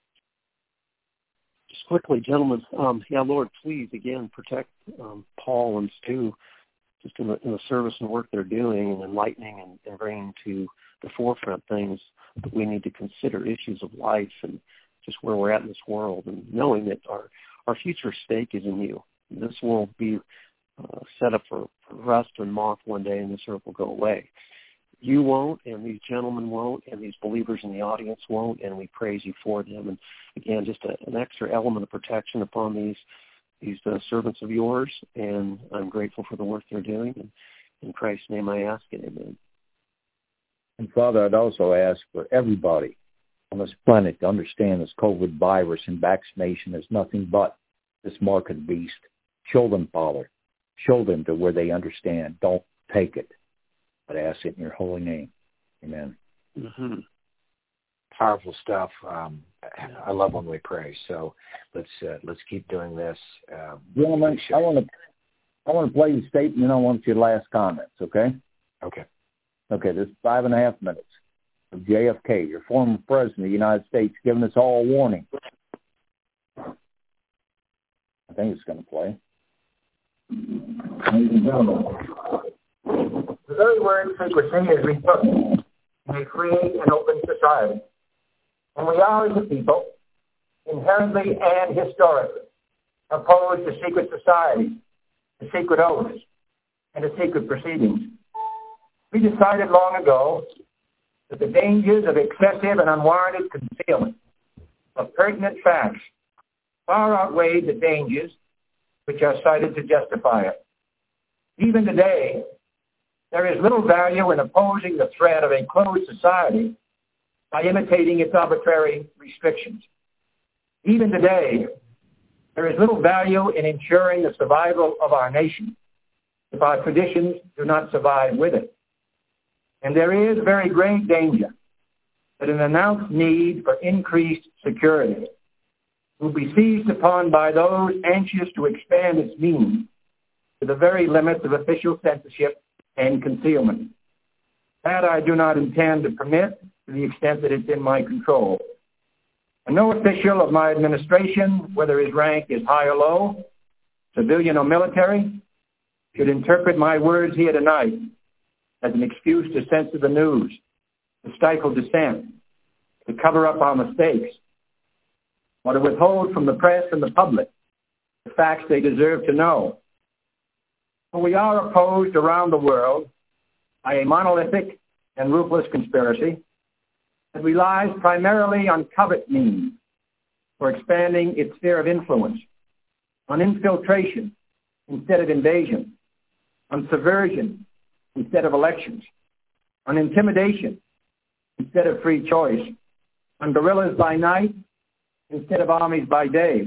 Speaker 3: Just quickly, gentlemen, Lord, please, again, protect Paul and Stu just in the service and work they're doing and enlightening and bringing to the forefront things that we need to consider, issues of life and just where we're at in this world, and knowing that our future stake is in you. This will be set up for rust and moth one day, and this earth will go away. You won't, and these gentlemen won't, and these believers in the audience won't, and we praise you for them. And again, just an extra element of protection upon these servants of yours, and I'm grateful for the work they're doing. And in Christ's name I ask it, amen.
Speaker 1: And Father, I'd also ask for everybody on this planet to understand this COVID virus and vaccination is nothing but this mark of the beast. Show them, Father. Show them to where they understand. Don't take it. But ask it in your holy name. Amen.
Speaker 3: Mm-hmm.
Speaker 2: Powerful stuff. I love when we pray. So let's keep doing this.
Speaker 1: Gentlemen, I want to play the statement, and I want your last comments. Okay.
Speaker 2: Okay.
Speaker 1: Okay. This is 5.5 minutes of JFK, your former president of the United States, giving us all a warning. I think it's going to play. Ladies and gentlemen, the very word secrecy is retook in a free and open society. And we are, as a people, inherently and historically opposed to secret societies, to secret oaths, and to secret proceedings. We decided long ago that the dangers of excessive and unwarranted concealment of pertinent facts far outweighed the dangers which are cited to justify it. Even today, there is little value in opposing the threat of a closed society by imitating its arbitrary restrictions. Even today, there is little value in ensuring the survival of our nation if our traditions do not survive with it. And there is very great danger that an announced need for increased security will be seized upon by those anxious to expand its meaning to the very limits of official censorship and concealment. That I do not intend to permit to the extent that it's in my control. And no official of my administration, whether his rank is high or low, civilian or military, should interpret my words here tonight as an excuse to censor the news, to stifle dissent, to cover up our mistakes, or to withhold from the press and the public the facts they deserve to know. For we are opposed around the world by a monolithic and ruthless conspiracy that relies primarily on covert means for expanding its sphere of influence, on infiltration instead of invasion, on subversion instead of elections, on intimidation instead of free choice, on guerrillas by night instead of armies by day.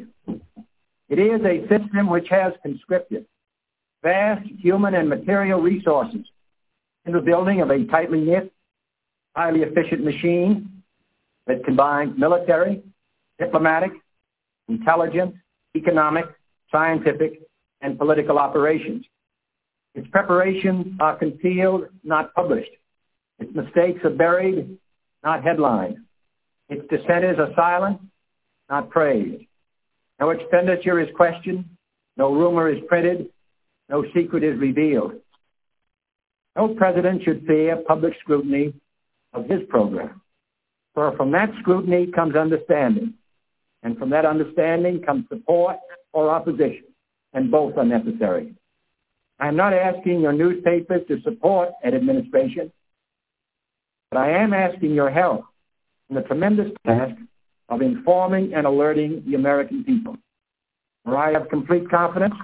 Speaker 1: It is a system which has conscripted vast human and material resources in the building of a tightly knit, highly efficient machine that combines military, diplomatic, intelligence, economic, scientific, and political operations.
Speaker 4: Its preparations are concealed, not published. Its mistakes are buried, not headlined. Its dissenters are silent, not praised. No expenditure is questioned, no rumor is printed, no secret is revealed. No president should fear public scrutiny of his program, for from that scrutiny comes understanding, and from that understanding comes support or opposition, and both are necessary. I am not asking your newspapers to support an administration, but I am asking your help in the tremendous task of informing and alerting the American people, where I have complete confidence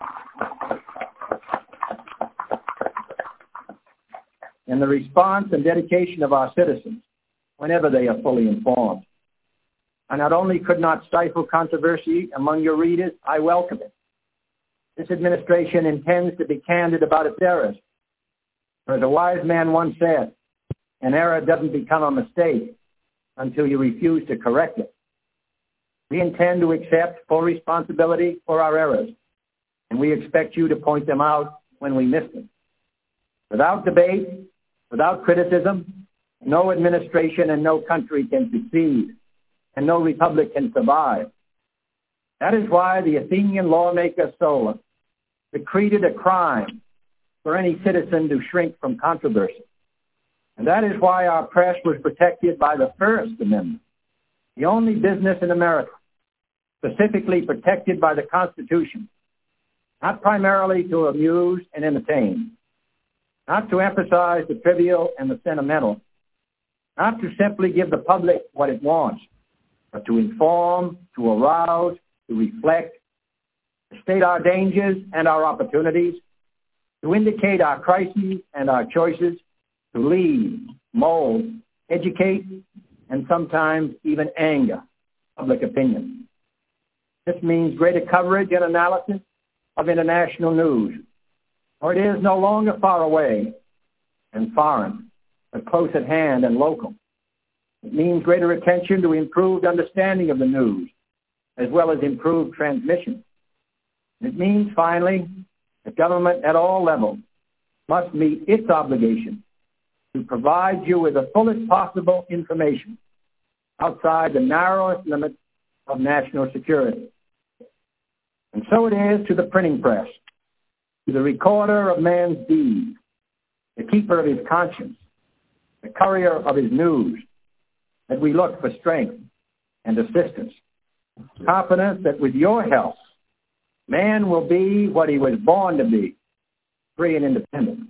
Speaker 4: in the response and dedication of our citizens whenever they are fully informed. I not only could not stifle controversy among your readers, I welcome it. This administration intends to be candid about its errors. For as a wise man once said, an error doesn't become a mistake until you refuse to correct it. We intend to accept full responsibility for our errors, and we expect you to point them out when we miss them. Without debate, without criticism, no administration and no country can succeed, and no republic can survive. That is why the Athenian lawmaker Solon decreed it a crime for any citizen to shrink from controversy. And that is why our press was protected by the First Amendment, the only business in America specifically protected by the Constitution, not primarily to amuse and entertain, not to emphasize the trivial and the sentimental, not to simply give the public what it wants, but to inform, to arouse, to reflect, to state our dangers and our opportunities, to indicate our crises and our choices, to lead, mold, educate, and sometimes even anger public opinion. This means greater coverage and analysis of international news, for it is no longer far away and foreign, but close at hand and local. It means greater attention to improved understanding of the news, as well as improved transmission. It means, finally, that government at all levels must meet its obligation to provide you with the fullest possible information outside the narrowest limits of national security. And so it is to the printing press, to the recorder of man's deeds, the keeper of his conscience, the courier of his news, that we look for strength and assistance, confidence that with your help, man will be what he was born to be, free and independent.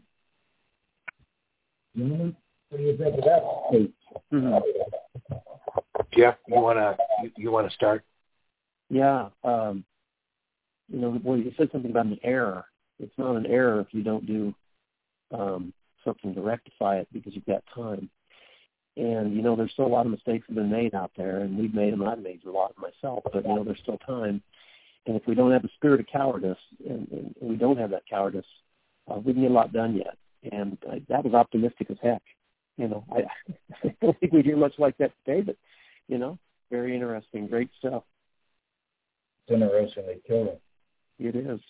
Speaker 1: What do you think of that?
Speaker 2: Mm-hmm. Jeff, you wanna start?
Speaker 3: Yeah. Well, you said something about an error. It's not an error if you don't do something to rectify it because you've got time. And, there's still a lot of mistakes that have been made out there, and we've made them. I've made a lot of myself, but, there's still time. And if we don't have the spirit of cowardice, and we don't have that cowardice, we can get a lot done yet. And that was optimistic as heck. I don't think we hear much like that today, but, very interesting, great stuff.
Speaker 1: It's interesting they killed him.
Speaker 3: It is.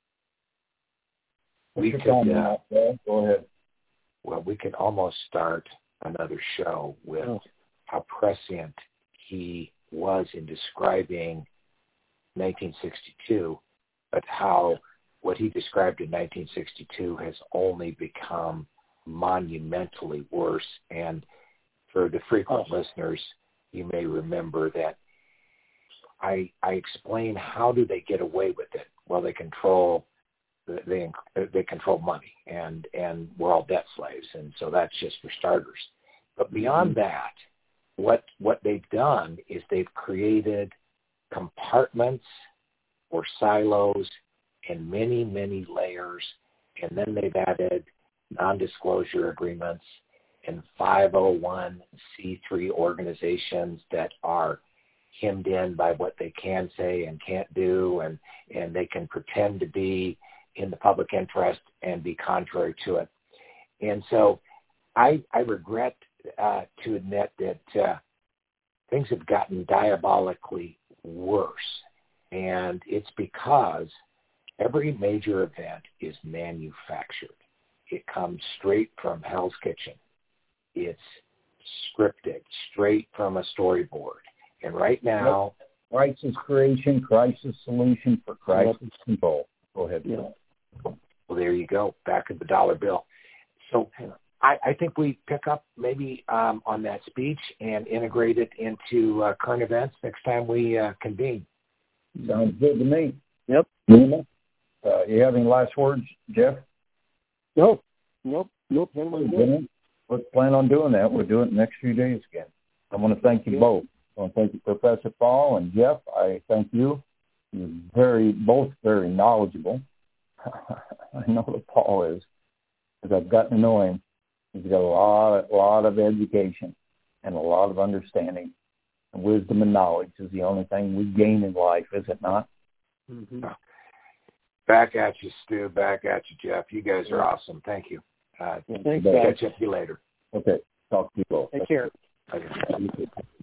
Speaker 1: Go ahead.
Speaker 2: Well, we could almost start another show with how prescient he was in describing 1962, but how what he described in 1962 has only become monumentally worse. And for the frequent listeners, you may remember that I explain how do they get away with it. Well, they control money, and we're all debt slaves, and so that's just for starters. But beyond that, what they've done is they've created compartments or silos and many, many layers, and then they've added non-disclosure agreements and 501c3 organizations that are hemmed in by what they can say and can't do, and they can pretend to be in the public interest and be contrary to it. And so I regret to admit that things have gotten diabolically worse. And it's because Every major event is manufactured. It comes straight from Hell's Kitchen. It's scripted, straight from a storyboard. And right now...
Speaker 1: Crisis creation, crisis solution for crisis control. Go ahead.
Speaker 3: Yeah.
Speaker 2: Well, there you go, back at the dollar bill. So I think we pick up maybe on that speech and integrate it into current events next time we convene.
Speaker 1: Sounds good to me.
Speaker 3: Yep.
Speaker 1: You have any last words, Jeff?
Speaker 3: Nope.
Speaker 1: Let's plan on doing that. We'll do it in the next few days again. I want to thank you both. I want to thank you, Professor Paul and Jeff. I thank you. You're both very knowledgeable. I know that Paul is, because I've gotten to know him. He's got a lot of education and a lot of understanding. And wisdom and knowledge is the only thing we gain in life, is it not?
Speaker 3: Mm-hmm.
Speaker 2: Back at you, Stu. Back at you, Jeff. You guys are awesome. Thank you.
Speaker 3: Thanks,
Speaker 2: catch up with you later.
Speaker 1: Okay. Talk to you both.
Speaker 3: Take care.
Speaker 2: Okay.